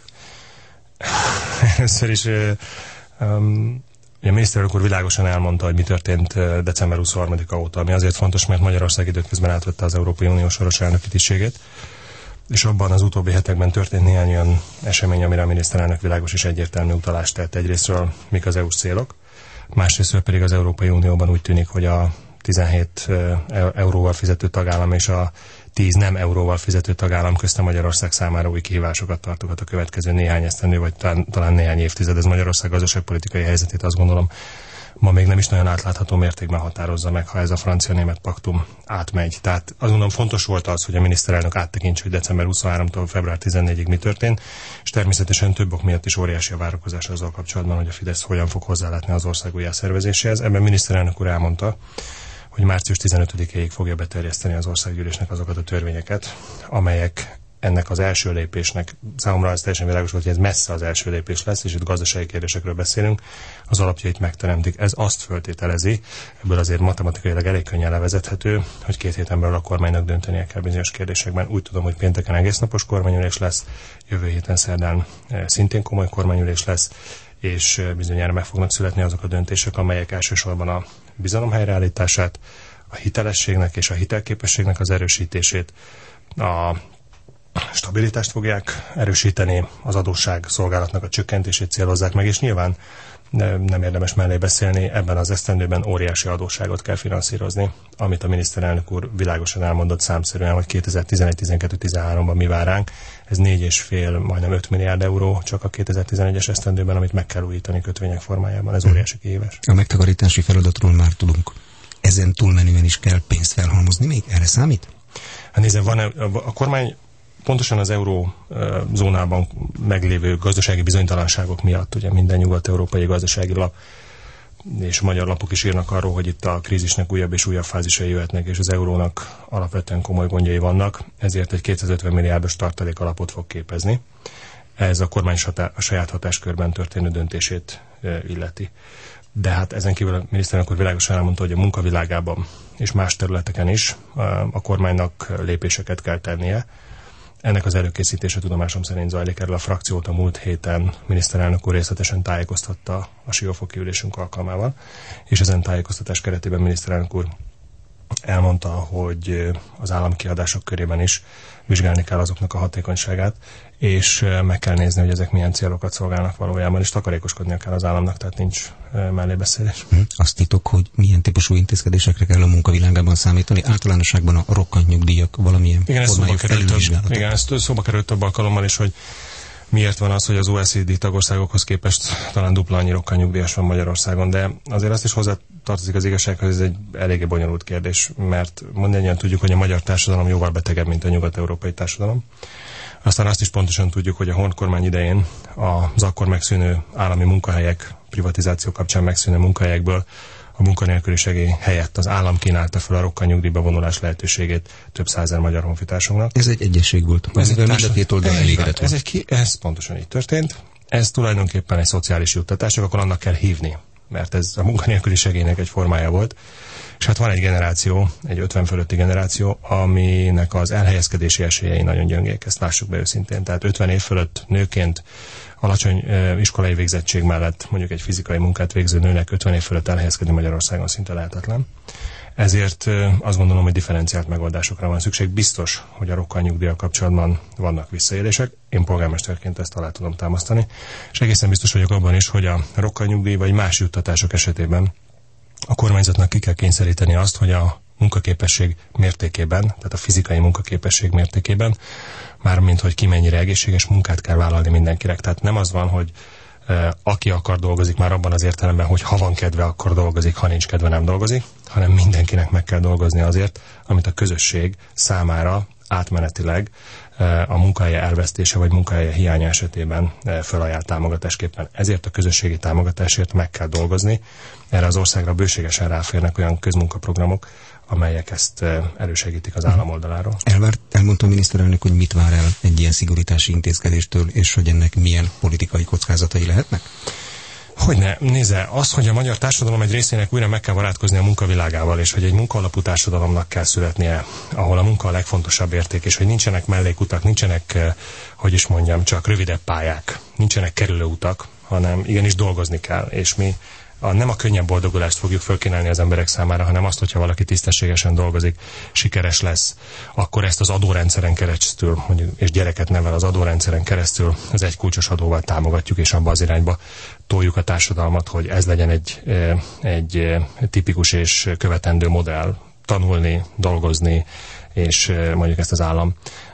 Először is um, a miniszterelnök úr világosan elmondta, hogy mi történt december huszonharmadika óta, ami azért fontos, mert Magyarország időközben átvette az Európai Unió soros elnöki tisztségét, és abban az utóbbi hetekben történt néhány olyan esemény, amire a miniszterelnök világos és egyértelmű utalást tett. Egyrésztről mik az é u-s célok, másrésztről pedig az Európai Unióban úgy tűnik, hogy a tizenhét euróval fizető tagállam és a tíz nem euróval fizető tagállam közte Magyarország számára új kihívásokat tartogat a következő néhány esztendő, vagy talán, talán néhány évtized. Ez Magyarország gazdaságpolitikai helyzetét, azt gondolom, ma még nem is nagyon átlátható mértékben határozza meg, ha ez a francia-német paktum átmegy. Tehát azt gondolom, fontos volt az, hogy a miniszterelnök áttekintse, hogy december huszonharmadikától február tizennégyig mi történt, és természetesen több ok miatt is óriási a várakozás azzal kapcsolatban, hogy a Fidesz hogyan fog hozzálátni az ország újjászervezéséhez. Ebben a miniszterelnök úr elmondta, hogy március tizenötödikéig fogja beterjeszteni az országgyűlésnek azokat a törvényeket, amelyek ennek az első lépésnek, számomra az teljesen világos volt, hogy ez messze az első lépés lesz, és itt gazdasági kérdésekről beszélünk, az alapjait megteremtik. Ez azt föltételezi, ebből azért matematikailag elég könnyen levezethető, hogy két héten belül a kormánynak döntenie kell bizonyos kérdésekben. Úgy tudom, hogy pénteken egésznapos kormányülés lesz, jövő héten szerdán szintén komoly kormányülés lesz, és bizonyára meg fognak születni azok a döntések, amelyek elsősorban a bizalom helyreállítását, a hitelességnek és a hitelképességnek az erősítését, a stabilitást fogják erősíteni, az adósság szolgálatnak a csökkentését célozzák meg, és nyilván nem érdemes mellé beszélni, ebben az esztendőben óriási adósságot kell finanszírozni, amit a miniszterelnök úr világosan elmondott számszerűen, hogy kétezer-tizenegy, tizenkettő, tizenháromban mi vár ránk. Ez négy és fél, majdnem öt milliárd euró csak a kétezer-tizenegyes esztendőben, amit meg kell újítani kötvények formájában. Ez óriási kihívás. A megtakarítási feladatról már tudunk. Ezen túlmenően is kell pénzt felhalmozni még? Erre számít? Hát nézd, van a kormány pontosan az eurózónában meglévő gazdasági bizonytalanságok miatt, ugye minden nyugat-európai gazdasági lap és a magyar lapok is írnak arról, hogy itt a krízisnek újabb és újabb fázisai jöhetnek, és az eurónak alapvetően komoly gondjai vannak, ezért egy kétszázötven milliárdos tartalék alapot fog képezni. Ez a kormány a saját hatáskörben történő döntését illeti. De hát ezen kívül a miniszterelnök úr világosan elmondta, hogy a munkavilágában és más területeken is a kormánynak lépéseket kell tennie. Ennek az előkészítése tudomásom szerint zajlik. Erről a frakciót a múlt héten miniszterelnök úr részletesen tájékoztatta a siófoki ülésünk alkalmával, és ezen tájékoztatás keretében miniszterelnök úr elmondta, hogy az államkiadások körében is vizsgálni kell azoknak a hatékonyságát, és meg kell nézni, hogy ezek milyen célokat szolgálnak valójában, és takarékoskodnia kell az államnak, tehát nincs mellébeszélés. Azt titok, hogy milyen típusú intézkedésekre kell a munkavilágában számítani, általánosságban a rokkant nyugdíjak valamilyen igen, formájú felülvizsgálatot. Igen, ezt szóba került több alkalommal is, hogy miért van az, hogy az o e cé dé tagországokhoz képest talán dupla annyi rokkantnyugdíjas van Magyarországon, de azért azt is hozzá tartozik az igazsághoz, ez egy eléggé bonyolult kérdés, mert mindannyian tudjuk, hogy a magyar társadalom jóval betegebb, mint a nyugat-európai társadalom. Aztán azt is pontosan tudjuk, hogy a Horn kormány idején az akkor megszűnő állami munkahelyek, privatizáció kapcsán megszűnő munkahelyekből a munkanélküli segély helyett az állam kínálta fel a rokkantnyugdíjba vonulás lehetőségét több százer magyar honfitársunknak. Ez egy egyesség volt. Ez, ez, mind a két oldal elégedett ez, egy ki, ez pontosan így történt. Ez tulajdonképpen egy szociális juttatás, csak akkor annak kell hívni, mert ez a munkanélküli segélynek egy formája volt. És hát van egy generáció, egy ötven fölötti generáció, aminek az elhelyezkedési esélyei nagyon gyöngék, ezt lássuk be őszintén. Tehát ötven év fölött nőként alacsony uh, iskolai végzettség mellett mondjuk egy fizikai munkát végző nőnek ötven év fölött elhelyezkedni Magyarországon szinte lehetetlen. Ezért uh, azt gondolom, hogy differenciált megoldásokra van szükség. Biztos, hogy a rokkantnyugdíjjal kapcsolatban vannak visszaélések. Én polgármesterként ezt alá tudom támasztani. És egészen biztos vagyok abban is, hogy a rokkantnyugdíj vagy más juttatások esetében a kormányzatnak ki kell kényszeríteni azt, hogy a munkaképesség mértékében, tehát a fizikai munkaképesség mértékében, mármint, hogy ki mennyire egészséges munkát kell vállalni mindenkinek. Tehát nem az van, hogy e, aki akar dolgozik már abban az értelemben, hogy ha van kedve, akkor dolgozik, ha nincs kedve, nem dolgozik, hanem mindenkinek meg kell dolgozni azért, amit a közösség számára átmenetileg a munkahelye elvesztése vagy munkahelye hiánya esetében felajánl támogatásképpen. Ezért a közösségi támogatásért meg kell dolgozni. Erre az országra bőségesen ráférnek olyan közmunkaprogramok, amelyek ezt elősegítik az állam oldaláról. Elvárt, elmondta a miniszterelnök, hogy mit vár el egy ilyen szigorítási intézkedéstől, és hogy ennek milyen politikai kockázatai lehetnek? Hogyne, nézze, az, hogy a magyar társadalom egy részének újra meg kell barátkozni a munkavilágával, és hogy egy munkaalapú társadalomnak kell születnie, ahol a munka a legfontosabb érték, és hogy nincsenek mellékutak, nincsenek, hogy is mondjam, csak rövidebb pályák, nincsenek kerülőutak, hanem igenis dolgozni kell, és mi a, nem a könnyebb boldogulást fogjuk fölkínálni az emberek számára, hanem azt, hogyha valaki tisztességesen dolgozik, sikeres lesz, akkor ezt az adórendszeren keresztül, mondjuk, és gyereket nevel az adórendszeren keresztül, az egy kulcsos adóval támogatjuk, és abba az irányba toljuk a társadalmat, hogy ez legyen egy, egy tipikus és követendő modell. Tanulni, dolgozni, és mondjuk ezt az állam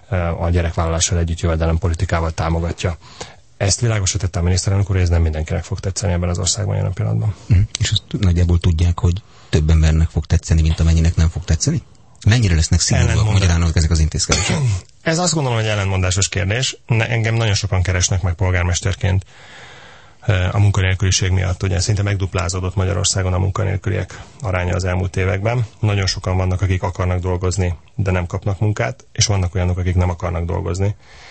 a gyerekvállalással együtt jövedelem politikával támogatja. Ezt világosra tette a miniszterelnök úr, hogy ez nem mindenkinek fog tetszeni ebben az országban jelen pillanatban. Mm. És azt nagyjából tudják, hogy több embernek fog tetszeni, mint amennyinek nem fog tetszeni? Mennyire lesznek szigorúak magyarának ezek az intézkedések? Ez azt gondolom, hogy ellentmondásos kérdés. Ne, engem nagyon sokan keresnek meg polgármesterként a munkanélküliség miatt. Ugye szinte megduplázódott Magyarországon a munkanélküliek aránya az elmúlt években. Nagyon sokan vannak, akik akarnak dolgozni, de nem kapnak munkát, és vannak olyanok, akik nem akarnak dolgozni,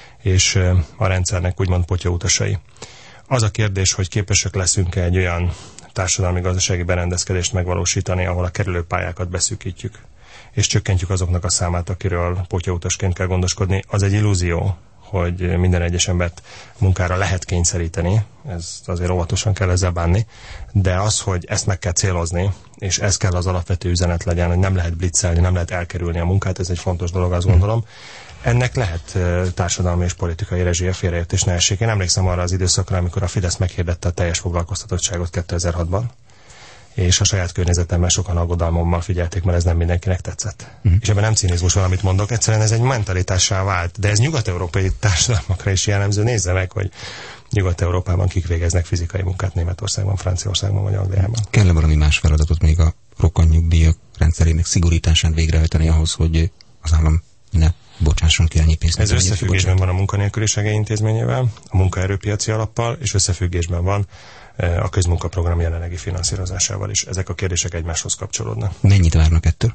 és a rendszernek úgymond potyautasai. Az a kérdés, hogy képesek leszünk-e egy olyan társadalmi-gazdasági berendezkedést megvalósítani, ahol a kerülőpályákat beszűkítjük, és csökkentjük azoknak a számát, akiről potyautasként kell gondoskodni. Az egy illúzió, hogy minden egyes embert munkára lehet kényszeríteni, ez azért óvatosan kell ezzel bánni, de az, hogy ezt meg kell célozni, és ez kell az alapvető üzenet legyen, hogy nem lehet blitzelni, nem lehet elkerülni a munkát, ez egy fontos dolog, azt gondolom. Ennek lehet uh, társadalmi és politikai rezsie, félreértés ne essék. Én emlékszem arra az időszakra, amikor a Fidesz meghirdette a teljes foglalkoztatottságot kétezer-hatban, és a saját környezetemben sokan aggodalmommal figyelték, mert ez nem mindenkinek tetszett. Uh-huh. És ebben nem cinizmus valamit mondok, egyszerűen ez egy mentalitássá vált, de ez nyugat-európai társadalmakra is jellemző. Nézze meg, hogy Nyugat-Európában kik végeznek fizikai munkát, Németországban, Franciaországban vagy Angliában. Kell-e valami más feladatot még a rokkantnyugdíjak rendszerének szigorításán végrehajtani ahhoz, hogy az állam ne bocsásson ki ennyi pénzt? Ez összefüggésben van a munkanélküli segély intézményével, a munkaerőpiaci alappal, és összefüggésben van a közmunkaprogram jelenlegi finanszírozásával is. Ezek a kérdések egymáshoz kapcsolódnak. Mennyit várnak ettől?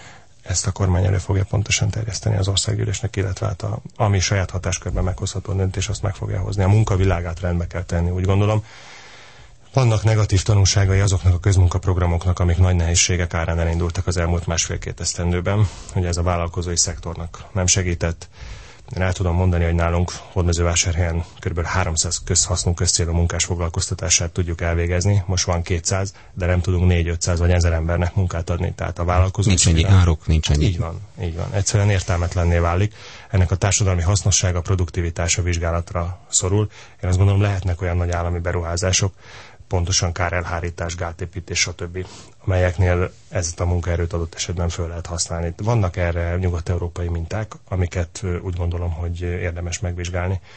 Ezt a kormány elő fogja pontosan terjeszteni az országgyűlésnek, illetve hát a, ami saját hatáskörben meghozható döntés, azt meg fogja hozni. A munkavilágát rendbe kell tenni, úgy gondolom. Vannak negatív tanulságai azoknak a közmunkaprogramoknak, amik nagy nehézségek árán elindultak az elmúlt másfél-két esztendőben. Ugye ez a vállalkozói szektornak nem segített. Én el tudom mondani, hogy nálunk Hódmezővásárhelyen kb. háromszáz közhasznú közcélú munkás foglalkoztatását tudjuk elvégezni. Most van kétszáz, de nem tudunk négy-ötszáz vagy ezer embernek munkát adni. Tehát a vállalkozói nincs annyi árok, nincs annyi. Így van, így van. Egyszerűen értelmetlenné válik. Ennek a társadalmi hasznossága, produktivitása vizsgálatra szorul. Én azt gondolom, lehetnek olyan nagy állami beruházások, pontosan kárelhárítás, gátépítés, stb., amelyeknél ezt a munkaerőt adott esetben föl lehet használni. Vannak erre nyugat-európai minták, amiket úgy gondolom, hogy érdemes megvizsgálni,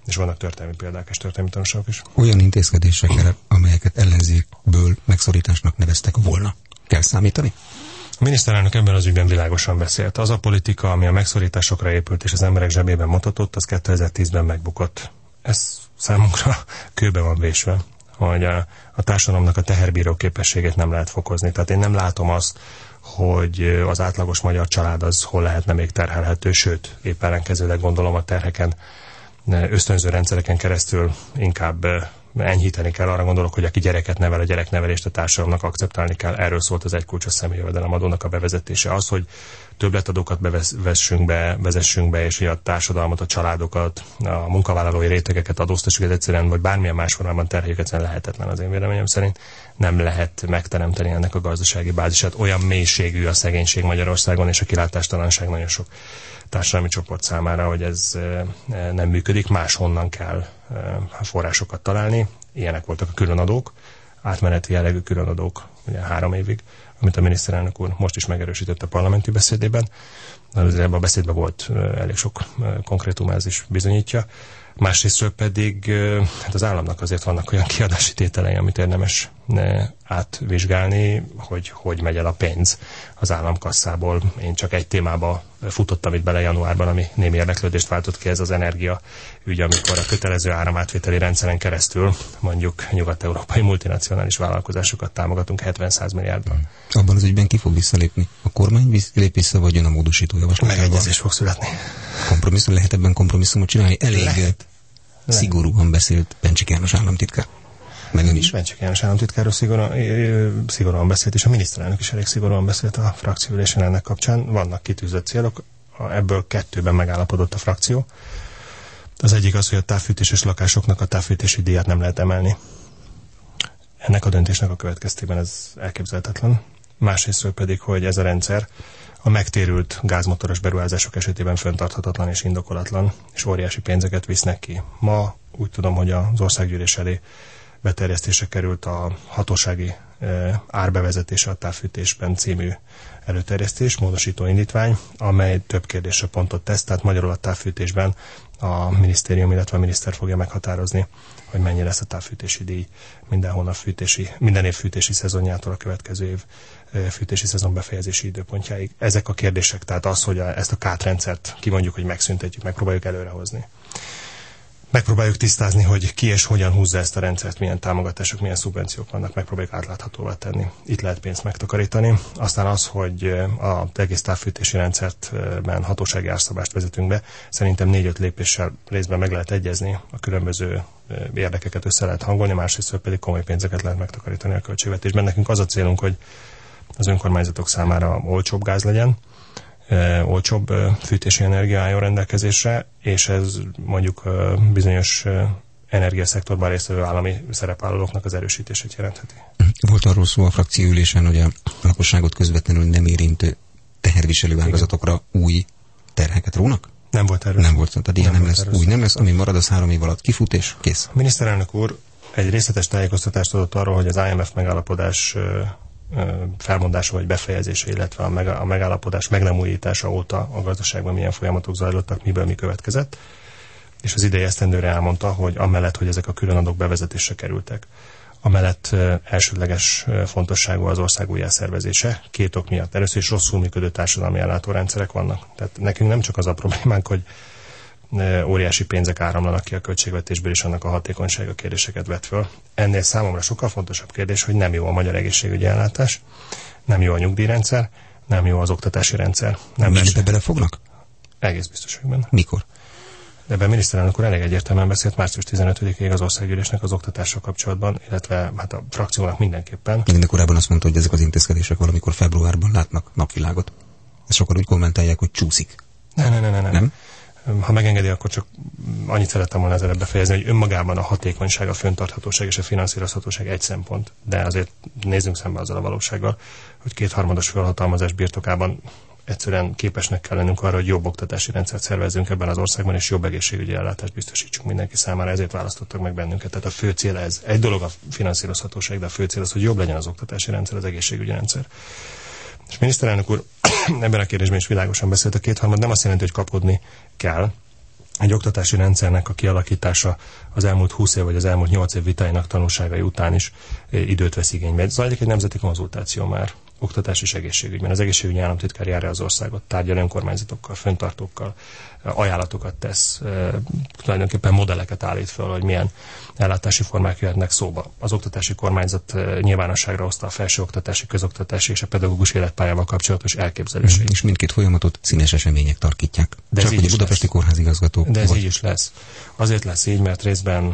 és vannak történelmi példák és történelmi tanulságok is. Olyan intézkedésekre, amelyeket ellenzékből megszorításnak neveztek volna, kell számítani? A miniszterelnök ebben az ügyben világosan beszélt. Az a politika, ami a megszorításokra épült és az emberek zsebében mutatott, az kétezer-tízben megbukott. Ez számunkra kőbe van vésve, hogy a, a társadalomnak a teherbíró képességét nem lehet fokozni. Tehát én nem látom azt, hogy az átlagos magyar család az hol lehetne még terhelhető, sőt, épp ellenkezőleg gondolom a terheken, ösztönző rendszereken keresztül inkább enyhíteni kell. Arra gondolok, hogy aki gyereket nevel, a gyereknevelést a társadalomnak akceptálni kell. Erről szólt az egykulcsos személyjövedelemadónak a bevezetése. Az, hogy többletadókat bevessünk be, vezessünk be, és a társadalmat, a családokat, a munkavállalói rétegeket adóztassuk, ez egyszerűen, vagy bármilyen más formában terheljük, egyszerűen lehetetlen az én véleményem szerint. Nem lehet megteremteni ennek a gazdasági bázisát. Olyan mélységű a szegénység Magyarországon, és a kilátástalanság nagyon sok társadalmi csoport számára, hogy ez nem működik. Máshonnan kell forrásokat találni. Ilyenek voltak a különadók, átmeneti jellegű különadók, ugye három évig, amit a miniszterelnök úr most is megerősített a parlamenti beszédében. Azért ebben a beszédben volt elég sok konkrétum, ez is bizonyítja. Másrésztről pedig hát az államnak azért vannak olyan kiadási tételei, amit érdemes átvizsgálni, hogy hogy megy el a pénz az államkasszából. Én csak egy témába futottam itt bele januárban, ami némi érdeklődést váltott ki, ez az energia ügy, amikor a kötelező áramátvételi rendszeren keresztül mondjuk nyugat-európai multinacionális vállalkozásokat támogatunk hetven-száz milliárdban. Abban az ügyben ki fog visszalépni? A kormány lép vissza, vagy jön a módosító javaslat? Megegyezés fog születni. Kompromisszum, lehet ebben kompromisszumot csinálni? Elég lehet. Szigorúan beszélt Bencsik János államtitkár. Meg ön is. Bencsik János államtitkárról szigorúan, szigorúan beszélt, és a miniszterelnök is elég szigorúan beszélt a frakcióülésen ennek kapcsán. Vannak kitűzött célok, ebből kettőben megállapodott a frakció. Az egyik az, hogy a távfűtéses lakásoknak a távfűtési díját nem lehet emelni. Ennek a döntésnek a következtében ez elképzelhetetlen. Másrésztről pedig, hogy ez a rendszer a megtérült gázmotoros beruházások esetében fenntarthatatlan és indokolatlan, és óriási pénzeket visznek ki. Ma úgy tudom, hogy az országgyűlés elé beterjesztésre került a hatósági e, árbevezetése a távfűtésben című előterjesztés, módosító indítvány, amely több kérdésre pontot tesz, tehát magyarul a távfűtésben a minisztérium, illetve a miniszter fogja meghatározni, hogy mennyi lesz a távfűtési díj minden hónap fűtési, minden év fűtési szezonjától a következő év fűtési szezon befejezési időpontjáig. Ezek a kérdések, tehát az, hogy a, ezt a kátrendszert kimondjuk, hogy megszüntetjük, megpróbáljuk előrehozni. Megpróbáljuk tisztázni, hogy ki és hogyan húzza ezt a rendszert, milyen támogatások, milyen szubvenciók vannak, megpróbáljuk átláthatóvá tenni. Itt lehet pénzt megtakarítani. Aztán az, hogy az egész távfűtési rendszertben hatósági árszabást vezetünk be, szerintem négy-öt lépéssel részben meg lehet egyezni, a különböző érdekeket össze lehet hangolni, másrészt pedig komoly pénzeket lehet megtakarítani a költségvetésben. Nekünk az a célunk, hogy az önkormányzatok számára olcsóbb gáz legyen, olcsóbb fűtési energia álljon rendelkezésre, és ez mondjuk bizonyos energiaszektorban résztvevő állami szerepvállalóknak az erősítését jelentheti. Volt arról szó a frakcióülésen, hogy a lakosságot közvetlenül nem érintő teherviselő ágazatokra új terheket rónak? Nem volt erről. Nem volt, tehát ilyen nem, nem lesz új, nem lesz, ami marad, az három év alatt kifut és kész. A miniszterelnök úr egy részletes tájékoztatást adott arról, hogy az I M F megállapodás felmondása vagy befejezése, illetve a megállapodás meg nem újítása óta a gazdaságban milyen folyamatok zajlottak, miből mi következett. És az idei esztendőre elmondta, hogy amellett, hogy ezek a különadók bevezetésre kerültek, amellett elsődleges fontosságú az ország újjászervezése, két ok miatt. Először is rosszul működő társadalmi ellátórendszerek vannak. Tehát nekünk nem csak az a problémánk, hogy óriási pénzek áramlanak ki a költségvetésből, és annak a hatékonysága kérdéseket vet föl. Ennél számomra sokkal fontosabb kérdés, hogy nem jó a magyar egészségügyi ellátás, nem jó a nyugdíjrendszer, nem jó az oktatási rendszer. Nem Mindebbe bele fognak? Egész biztos, hogy benne. Mikor? De ebben a miniszterelnök úr elég egyértelműen beszélt március tizenötödikéig az országgyűlésnek az oktatással kapcsolatban, illetve hát a frakciónak mindenképpen. De korábban azt mondta, hogy ezek az intézkedések valamikor februárban látnak napvilágot. Ezt sokan úgy kommentálják, hogy csúszik. Ne, ne, ne, ne, ne. Nem? Ha megengedi, akkor csak annyit szerettem volna ezzel befejezni, hogy önmagában a hatékonyság, a fenntarthatóság és a finanszírozhatóság egy szempont, de azért nézzünk szembe azzal a valósággal, hogy kétharmados felhatalmazás birtokában egyszerűen képesnek kell lennünk arra, hogy jobb oktatási rendszert szervezzünk ebben az országban, és jobb egészségügyi ellátást biztosítsunk mindenki számára, ezért választottak meg bennünket. Tehát a fő cél ez. Egy dolog a finanszírozhatóság, de a fő cél az, hogy jobb legyen az oktatási rendszer, az egészségügyi rendszer. És miniszterelnök úr ebben a kérdésben is világosan beszélt, a kétharmad nem azt jelenti, hogy kapkodni kell, egy oktatási rendszernek a kialakítása az elmúlt húsz év vagy az elmúlt nyolc év vitáinak tanulságai után is időt vesz igénybe. Zajlik egy nemzeti konzultáció már oktatás és egészségügyben. Az egészségügyi államtitkár járja az országot, tárgyal önkormányzatokkal, fenntartókkal, ajánlatokat tesz, tulajdonképpen modelleket állít fel, hogy milyen ellátási formák jöhetnek szóba. Az oktatási kormányzat nyilvánosságra hozta a felsőoktatási, közoktatási és a pedagógus életpályával kapcsolatos elképzeléseit. És mindkét folyamatot színes események tarkítják. De Csak hogy a budapesti kórházigazgató. De ez vagy... így is lesz. Azért lesz így, mert részben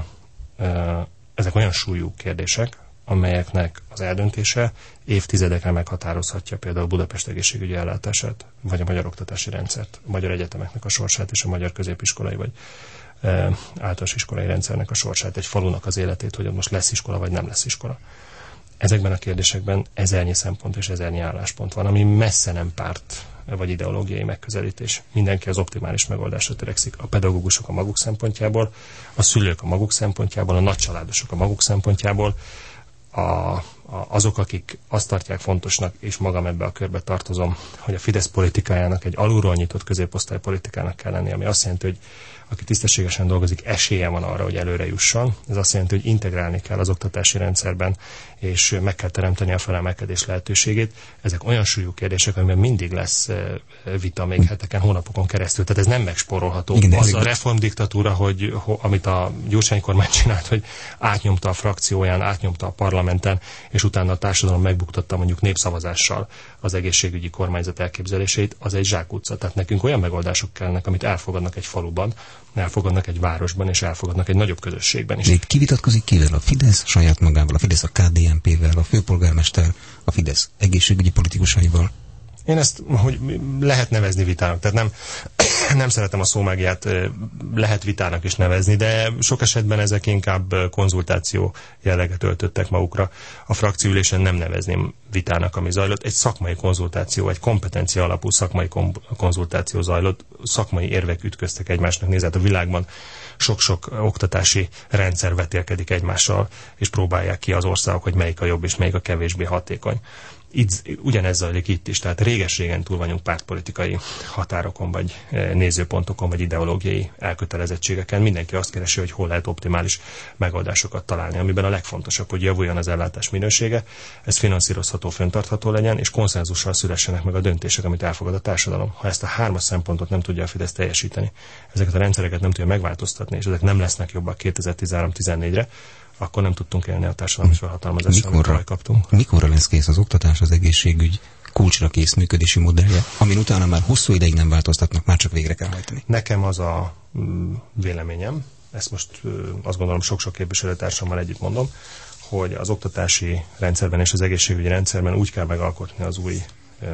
ezek olyan súlyú kérdések, amelyeknek az eldöntése évtizedekre meghatározhatja például Budapest egészségügyi ellátását, vagy a magyar oktatási rendszert, a magyar egyetemeknek a sorsát és a magyar középiskolai vagy e, általános iskolai rendszernek a sorsát, egy falunak az életét, hogy most lesz iskola vagy nem lesz iskola. Ezekben a kérdésekben ezernyi szempont és ezernyi álláspont van, ami messze nem párt vagy ideológiai megközelítés. Mindenki az optimális megoldásra törekszik. A pedagógusok a maguk szempontjából, a szülők a maguk szempontjából, a nagycsaládosok a maguk szempontjából, A, a, azok, akik azt tartják fontosnak, és magam ebbe a körbe tartozom, hogy a Fidesz politikájának egy alulról nyitott középosztály politikának kell lenni, ami azt jelenti, hogy aki tisztességesen dolgozik, esélye van arra, hogy előre jusson. Ez azt jelenti, hogy integrálni kell az oktatási rendszerben, és meg kell teremteni a felemelkedés lehetőségét. Ezek olyan súlyú kérdések, amiben mindig lesz vita még heteken, hónapokon keresztül. Tehát ez nem megspórolható. Igen, az a reformdiktatúra, hogy, amit a Gyurcsány kormány csinált, hogy átnyomta a frakcióján, átnyomta a parlamenten, és utána a társadalom megbuktatta mondjuk népszavazással az egészségügyi kormányzat elképzeléseit, az egy zsákutca. Tehát nekünk olyan megoldások kellnek, amit elfogadnak egy faluban, elfogadnak egy városban, és elfogadnak egy nagyobb közösségben is. De itt kivitatkozik kivel? A Fidesz saját magával, a Fidesz a ká dé en pével, a főpolgármester, a Fidesz egészségügyi politikusaival? Én ezt hogy lehet nevezni vitának, tehát nem, nem szeretem a szómágiát, lehet vitának is nevezni, de sok esetben ezek inkább konzultáció jelleget öltöttek magukra. A frakcióülésen nem nevezném vitának, ami zajlott. Egy szakmai konzultáció, egy kompetencia alapú szakmai konzultáció zajlott, szakmai érvek ütköztek egymásnak. Nézd, a világban sok-sok oktatási rendszer vetélkedik egymással, és próbálják ki az országok, hogy melyik a jobb és melyik a kevésbé hatékony. Így, ugyanez zajlik itt is, tehát réges-régen túl vagyunk pártpolitikai határokon, vagy nézőpontokon, vagy ideológiai elkötelezettségeken. Mindenki azt keresi, hogy hol lehet optimális megoldásokat találni, amiben a legfontosabb, hogy javuljon az ellátás minősége, ez finanszírozható, fenntartható legyen, és konszenzussal szülessenek meg a döntések, amit elfogad a társadalom. Ha ezt a hármas szempontot nem tudja a Fidesz teljesíteni, ezeket a rendszereket nem tudja megváltoztatni, és ezek nem lesznek jobbak kétezer-tizenhárom-tizennégyre, akkor nem tudtunk élni a társadalmi felhatalmazással, amit tavaly kaptunk. Mikorra lesz kész az oktatás, az egészségügy kulcsra kész működési modellje, amin utána már hosszú ideig nem változtatnak, már csak végre kell hajtani? Nekem az a mm, véleményem, ezt most azt gondolom sok-sok képviselőtársammal együtt mondom, hogy az oktatási rendszerben és az egészségügyi rendszerben úgy kell megalkotni az új uh,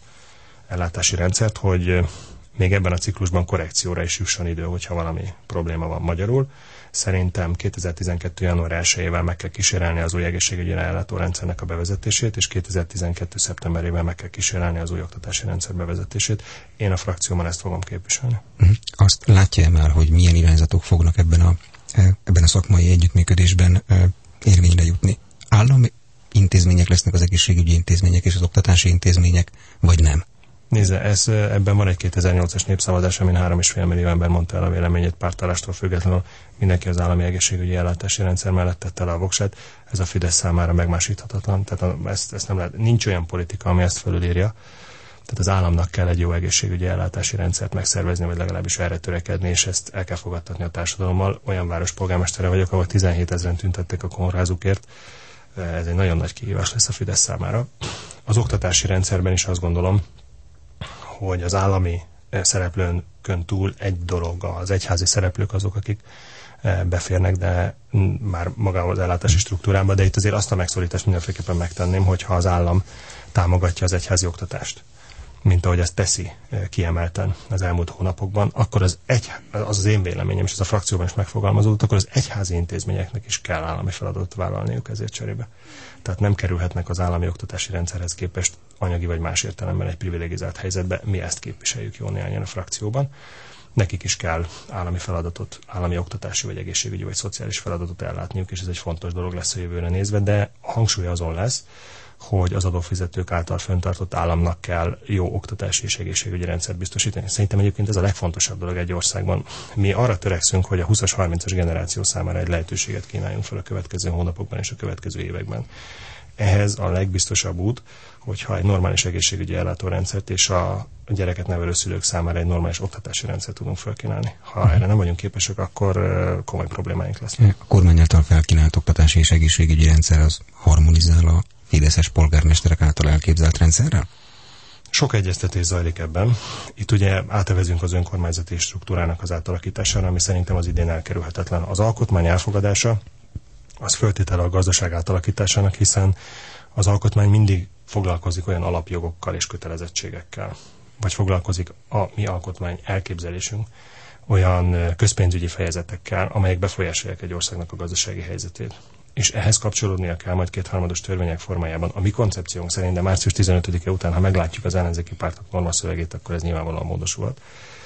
ellátási rendszert, hogy még ebben a ciklusban korrekcióra is jusson idő, hogyha valami probléma van magyarul. Szerintem kétezer-tizenkettő. január elsejével meg kell kísérelni az új egészségügyi ellátórendszernek a bevezetését, és kétezer-tizenkettő. szeptemberével meg kell kísérelni az új oktatási rendszer bevezetését. Én a frakcióban ezt fogom képviselni. Azt látja már, hogy milyen irányzatok fognak ebben a, ebben a szakmai együttműködésben érvényre jutni? Állami intézmények lesznek az egészségügyi intézmények és az oktatási intézmények, vagy nem? Nézze, ez, ebben van egy kétezer-nyolcas népszavazás, amin három és fél millió ember mondta el a véleményét pártállástól függetlenül. Mindenki az állami egészségügyi ellátási rendszer mellett tette le a voksát. Ez a Fidesz számára megmásíthatatlan. Tehát ezt, ezt nem lehet. Nincs olyan politika, ami ezt fölülírja. Tehát az államnak kell egy jó egészségügyi ellátási rendszert megszervezni, vagy legalábbis erre törekedni, és ezt el kell fogadtatni a társadalommal. Olyan város polgármestere vagyok, ahol tizenhétezren tüntettek a kórházukért. Ez egy nagyon nagy kihívás lesz a Fidesz számára. Az oktatási rendszerben is azt gondolom, hogy az állami szereplőnkön túl egy dolog, az egyházi szereplők azok, akik beférnek, de már maga az ellátási struktúrában, de itt azért azt a megszólítást mindenféleképpen megtenném, hogyha az állam támogatja az egyházi oktatást, mint ahogy ezt teszi kiemelten az elmúlt hónapokban, akkor az, egy, az az én véleményem, és ez a frakcióban is megfogalmazódott, akkor az egyházi intézményeknek is kell állami feladatot vállalniuk ezért cserébe. Tehát nem kerülhetnek az állami oktatási rendszerhez képest anyagi vagy más értelemben egy privilegizált helyzetbe. Mi ezt képviseljük jó néhányan a frakcióban. Nekik is kell állami feladatot, állami oktatási vagy egészségügyi vagy szociális feladatot ellátniuk, és ez egy fontos dolog lesz a jövőre nézve, de a hangsúly azon lesz, hogy az adófizetők által fenntartott államnak kell jó oktatási és egészségügyi rendszert biztosítani. Szerintem egyébként ez a legfontosabb dolog egy országban. Mi arra törekszünk, hogy a húszas, harmincas generáció számára egy lehetőséget kínáljunk fel a következő hónapokban és a következő években. Ehhez a legbiztosabb út, hogyha egy normális egészségügyi ellátórendszert és a gyereket nevelő szülők számára egy normális oktatási rendszert tudunk felkínálni. Ha uh-huh. erre nem vagyunk képesek, akkor komoly problémáink lesznek. A kormány által felkínált oktatási és egészségügyi rendszer az harmonizál a fideszes polgármesterek által elképzelt rendszerrel? Sok egyeztetés zajlik ebben. Itt ugye átevezünk az önkormányzati struktúrának az átalakítására, ami szerintem az idén elkerülhetetlen. Az alkotmány elfogadása az föltétele a gazdaság átalakításának, hiszen az alkotmány mindig foglalkozik olyan alapjogokkal és kötelezettségekkel, vagy foglalkozik a mi alkotmány elképzelésünk olyan közpénzügyi fejezetekkel, amelyek befolyásolják egy országnak a gazdasági helyzetét. És ehhez kapcsolódnia kell majd kétharmados törvények formájában. A mi koncepciónk szerint, de március tizenötödike után, ha meglátjuk az ellenzéki pártok normaszövegét, akkor ez nyilvánvalóan módosulhat.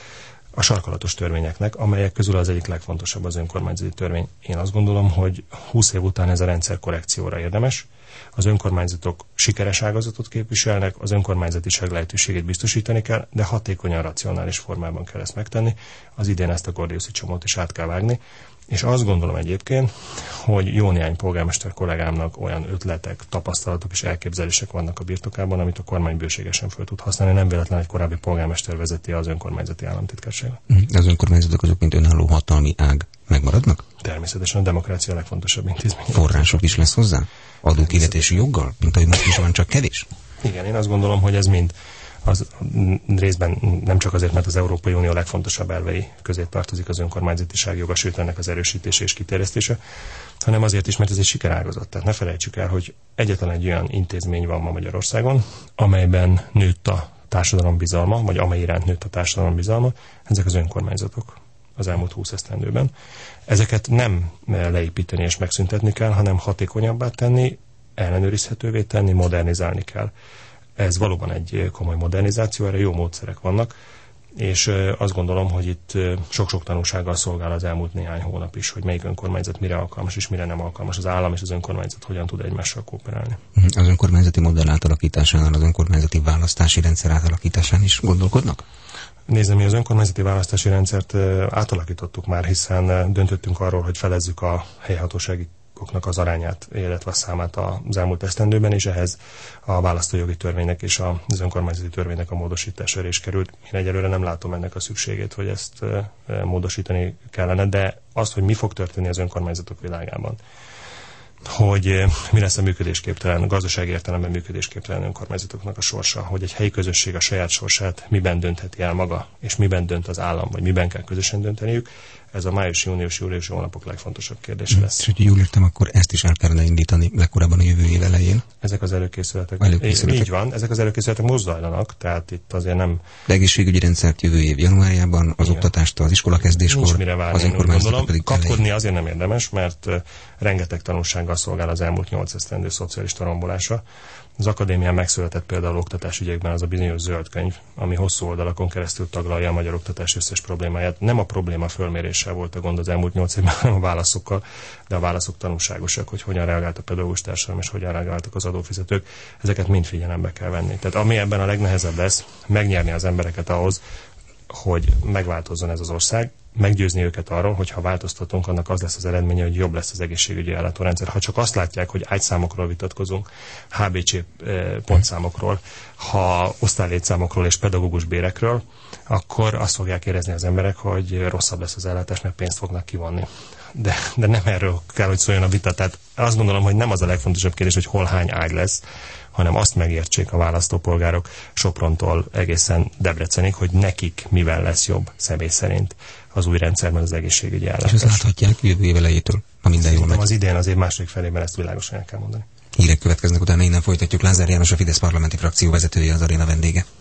A sarkalatos törvényeknek, amelyek közül az egyik legfontosabb az önkormányzati törvény. Én azt gondolom, hogy húsz év után ez a rendszer korrekcióra érdemes. Az önkormányzatok sikeres ágazatot képviselnek, az önkormányzatiság lehetőségét biztosítani kell, de hatékonyan, racionális formában kell ezt megtenni. Az idén ezt a Gordiuszi csomót is át kell vágni. És azt gondolom egyébként, hogy jó néhány polgármester kollégámnak olyan ötletek, tapasztalatok és elképzelések vannak a birtokában, amit a kormány bőségesen föl tud használni. Nem véletlen egy korábbi polgármester vezeti az önkormányzati államtitkárságot. Az önkormányzatok azok, mint önálló hatalmi ág, megmaradnak? Természetesen a demokrácia a legfontosabb intézmény. Források is lesz hozzá? Adókivetési joggal? Mint ahogy most is van, csak kevés? Igen, én azt gondolom, hogy ez mind az részben nem csak azért, mert az Európai Unió legfontosabb elvei közé tartozik az önkormányzatiság joga, sőt ennek az erősítése és kiterjesztése, hanem azért is, mert ez egy sikerágazat. Tehát ne felejtsük el, hogy egyetlen egy olyan intézmény van ma Magyarországon, amelyben nőtt a társadalom bizalma, vagy amely iránt nőtt a társadalom bizalma, ezek az önkormányzatok az elmúlt húsz esztendőben. Ezeket nem leépíteni és megszüntetni kell, hanem hatékonyabbá tenni, ellenőrizhetővé tenni, modernizálni kell. Ez valóban egy komoly modernizáció, erre jó módszerek vannak, és azt gondolom, hogy itt sok-sok tanulsággal szolgál az elmúlt néhány hónap is, hogy melyik önkormányzat mire alkalmas és mire nem alkalmas. Az állam és az önkormányzat hogyan tud egymással kooperálni. Az önkormányzati modell átalakításánál, az önkormányzati választási rendszer átalakításán is gondolkodnak? Nézd, mi az önkormányzati választási rendszert átalakítottuk már, hiszen döntöttünk arról, hogy felezzük a helyhatósági az arányát, illetve a számát az elmúlt esztendőben, és ehhez a választójogi törvénynek és az önkormányzati törvénynek a módosítására is került. Én egyelőre nem látom ennek a szükségét, hogy ezt módosítani kellene, de azt, hogy mi fog történni az önkormányzatok világában, hogy mi lesz a működésképtelen, a gazdasági értelemben működésképtelen önkormányzatoknak a sorsa, hogy egy helyi közösség a saját sorsát miben döntheti el maga, és miben dönt az állam, vagy miben kell közösen dönteniük. Ez a május, június, július hónapok legfontosabb kérdése lesz. És hogy jól értem, akkor ezt is el kellene indítani legkorábban a jövő év elején? Ezek az előkészületek. előkészületek. Így van, ezek az előkészületek most zajlanak, tehát itt azért nem... De egészségügyi rendszert jövő év januárjában, az igen. oktatást az iskolakezdéskor, nincs mire várni, az önkormányzatok pedig kapkodni elején. Azért nem érdemes, mert rengeteg tanulsággal szolgál az elmúlt nyolc esztendő szocialista rombolása. Az akadémián megszületett például oktatásügyekben az a bizonyos zöld könyv, ami hosszú oldalakon keresztül taglalja a magyar oktatás összes problémáját. Nem a probléma fölméréssel volt a gond az elmúlt nyolc évben, hanem a válaszokkal, de a válaszok tanulságosak, hogy hogyan reagált a pedagógus társadalom és hogyan reagáltak az adófizetők. Ezeket mind figyelembe kell venni. Tehát ami ebben a legnehezebb lesz, megnyerni az embereket ahhoz, hogy megváltozzon ez az ország, meggyőzni őket arról, hogy ha változtatunk, annak az lesz az eredménye, hogy jobb lesz az egészségügyi ellátórendszer. Ha csak azt látják, hogy ágyszámokról vitatkozunk, há bé cé pontszámokról, ha osztálylétszámokról és pedagógus bérekről, akkor azt fogják érezni az emberek, hogy rosszabb lesz az ellátás, mert pénzt fognak kivonni. De, de nem erről kell, hogy szóljon a vita. Tehát azt gondolom, hogy nem az a legfontosabb kérdés, hogy hol hány ágy lesz, hanem azt megértsék a választópolgárok Soprontól egészen Debrecenig, hogy nekik mivel lesz jobb személy szerint az új rendszerben az egészségügyi ellátás. És ezt láthatják jövő év elejétől, ha minden jól megy. Az idén, az év második felében ezt világosan el kell mondani. Hírek következnek, utána innen folytatjuk. Lázár János, a Fidesz parlamenti frakció vezetője, az aréna vendége.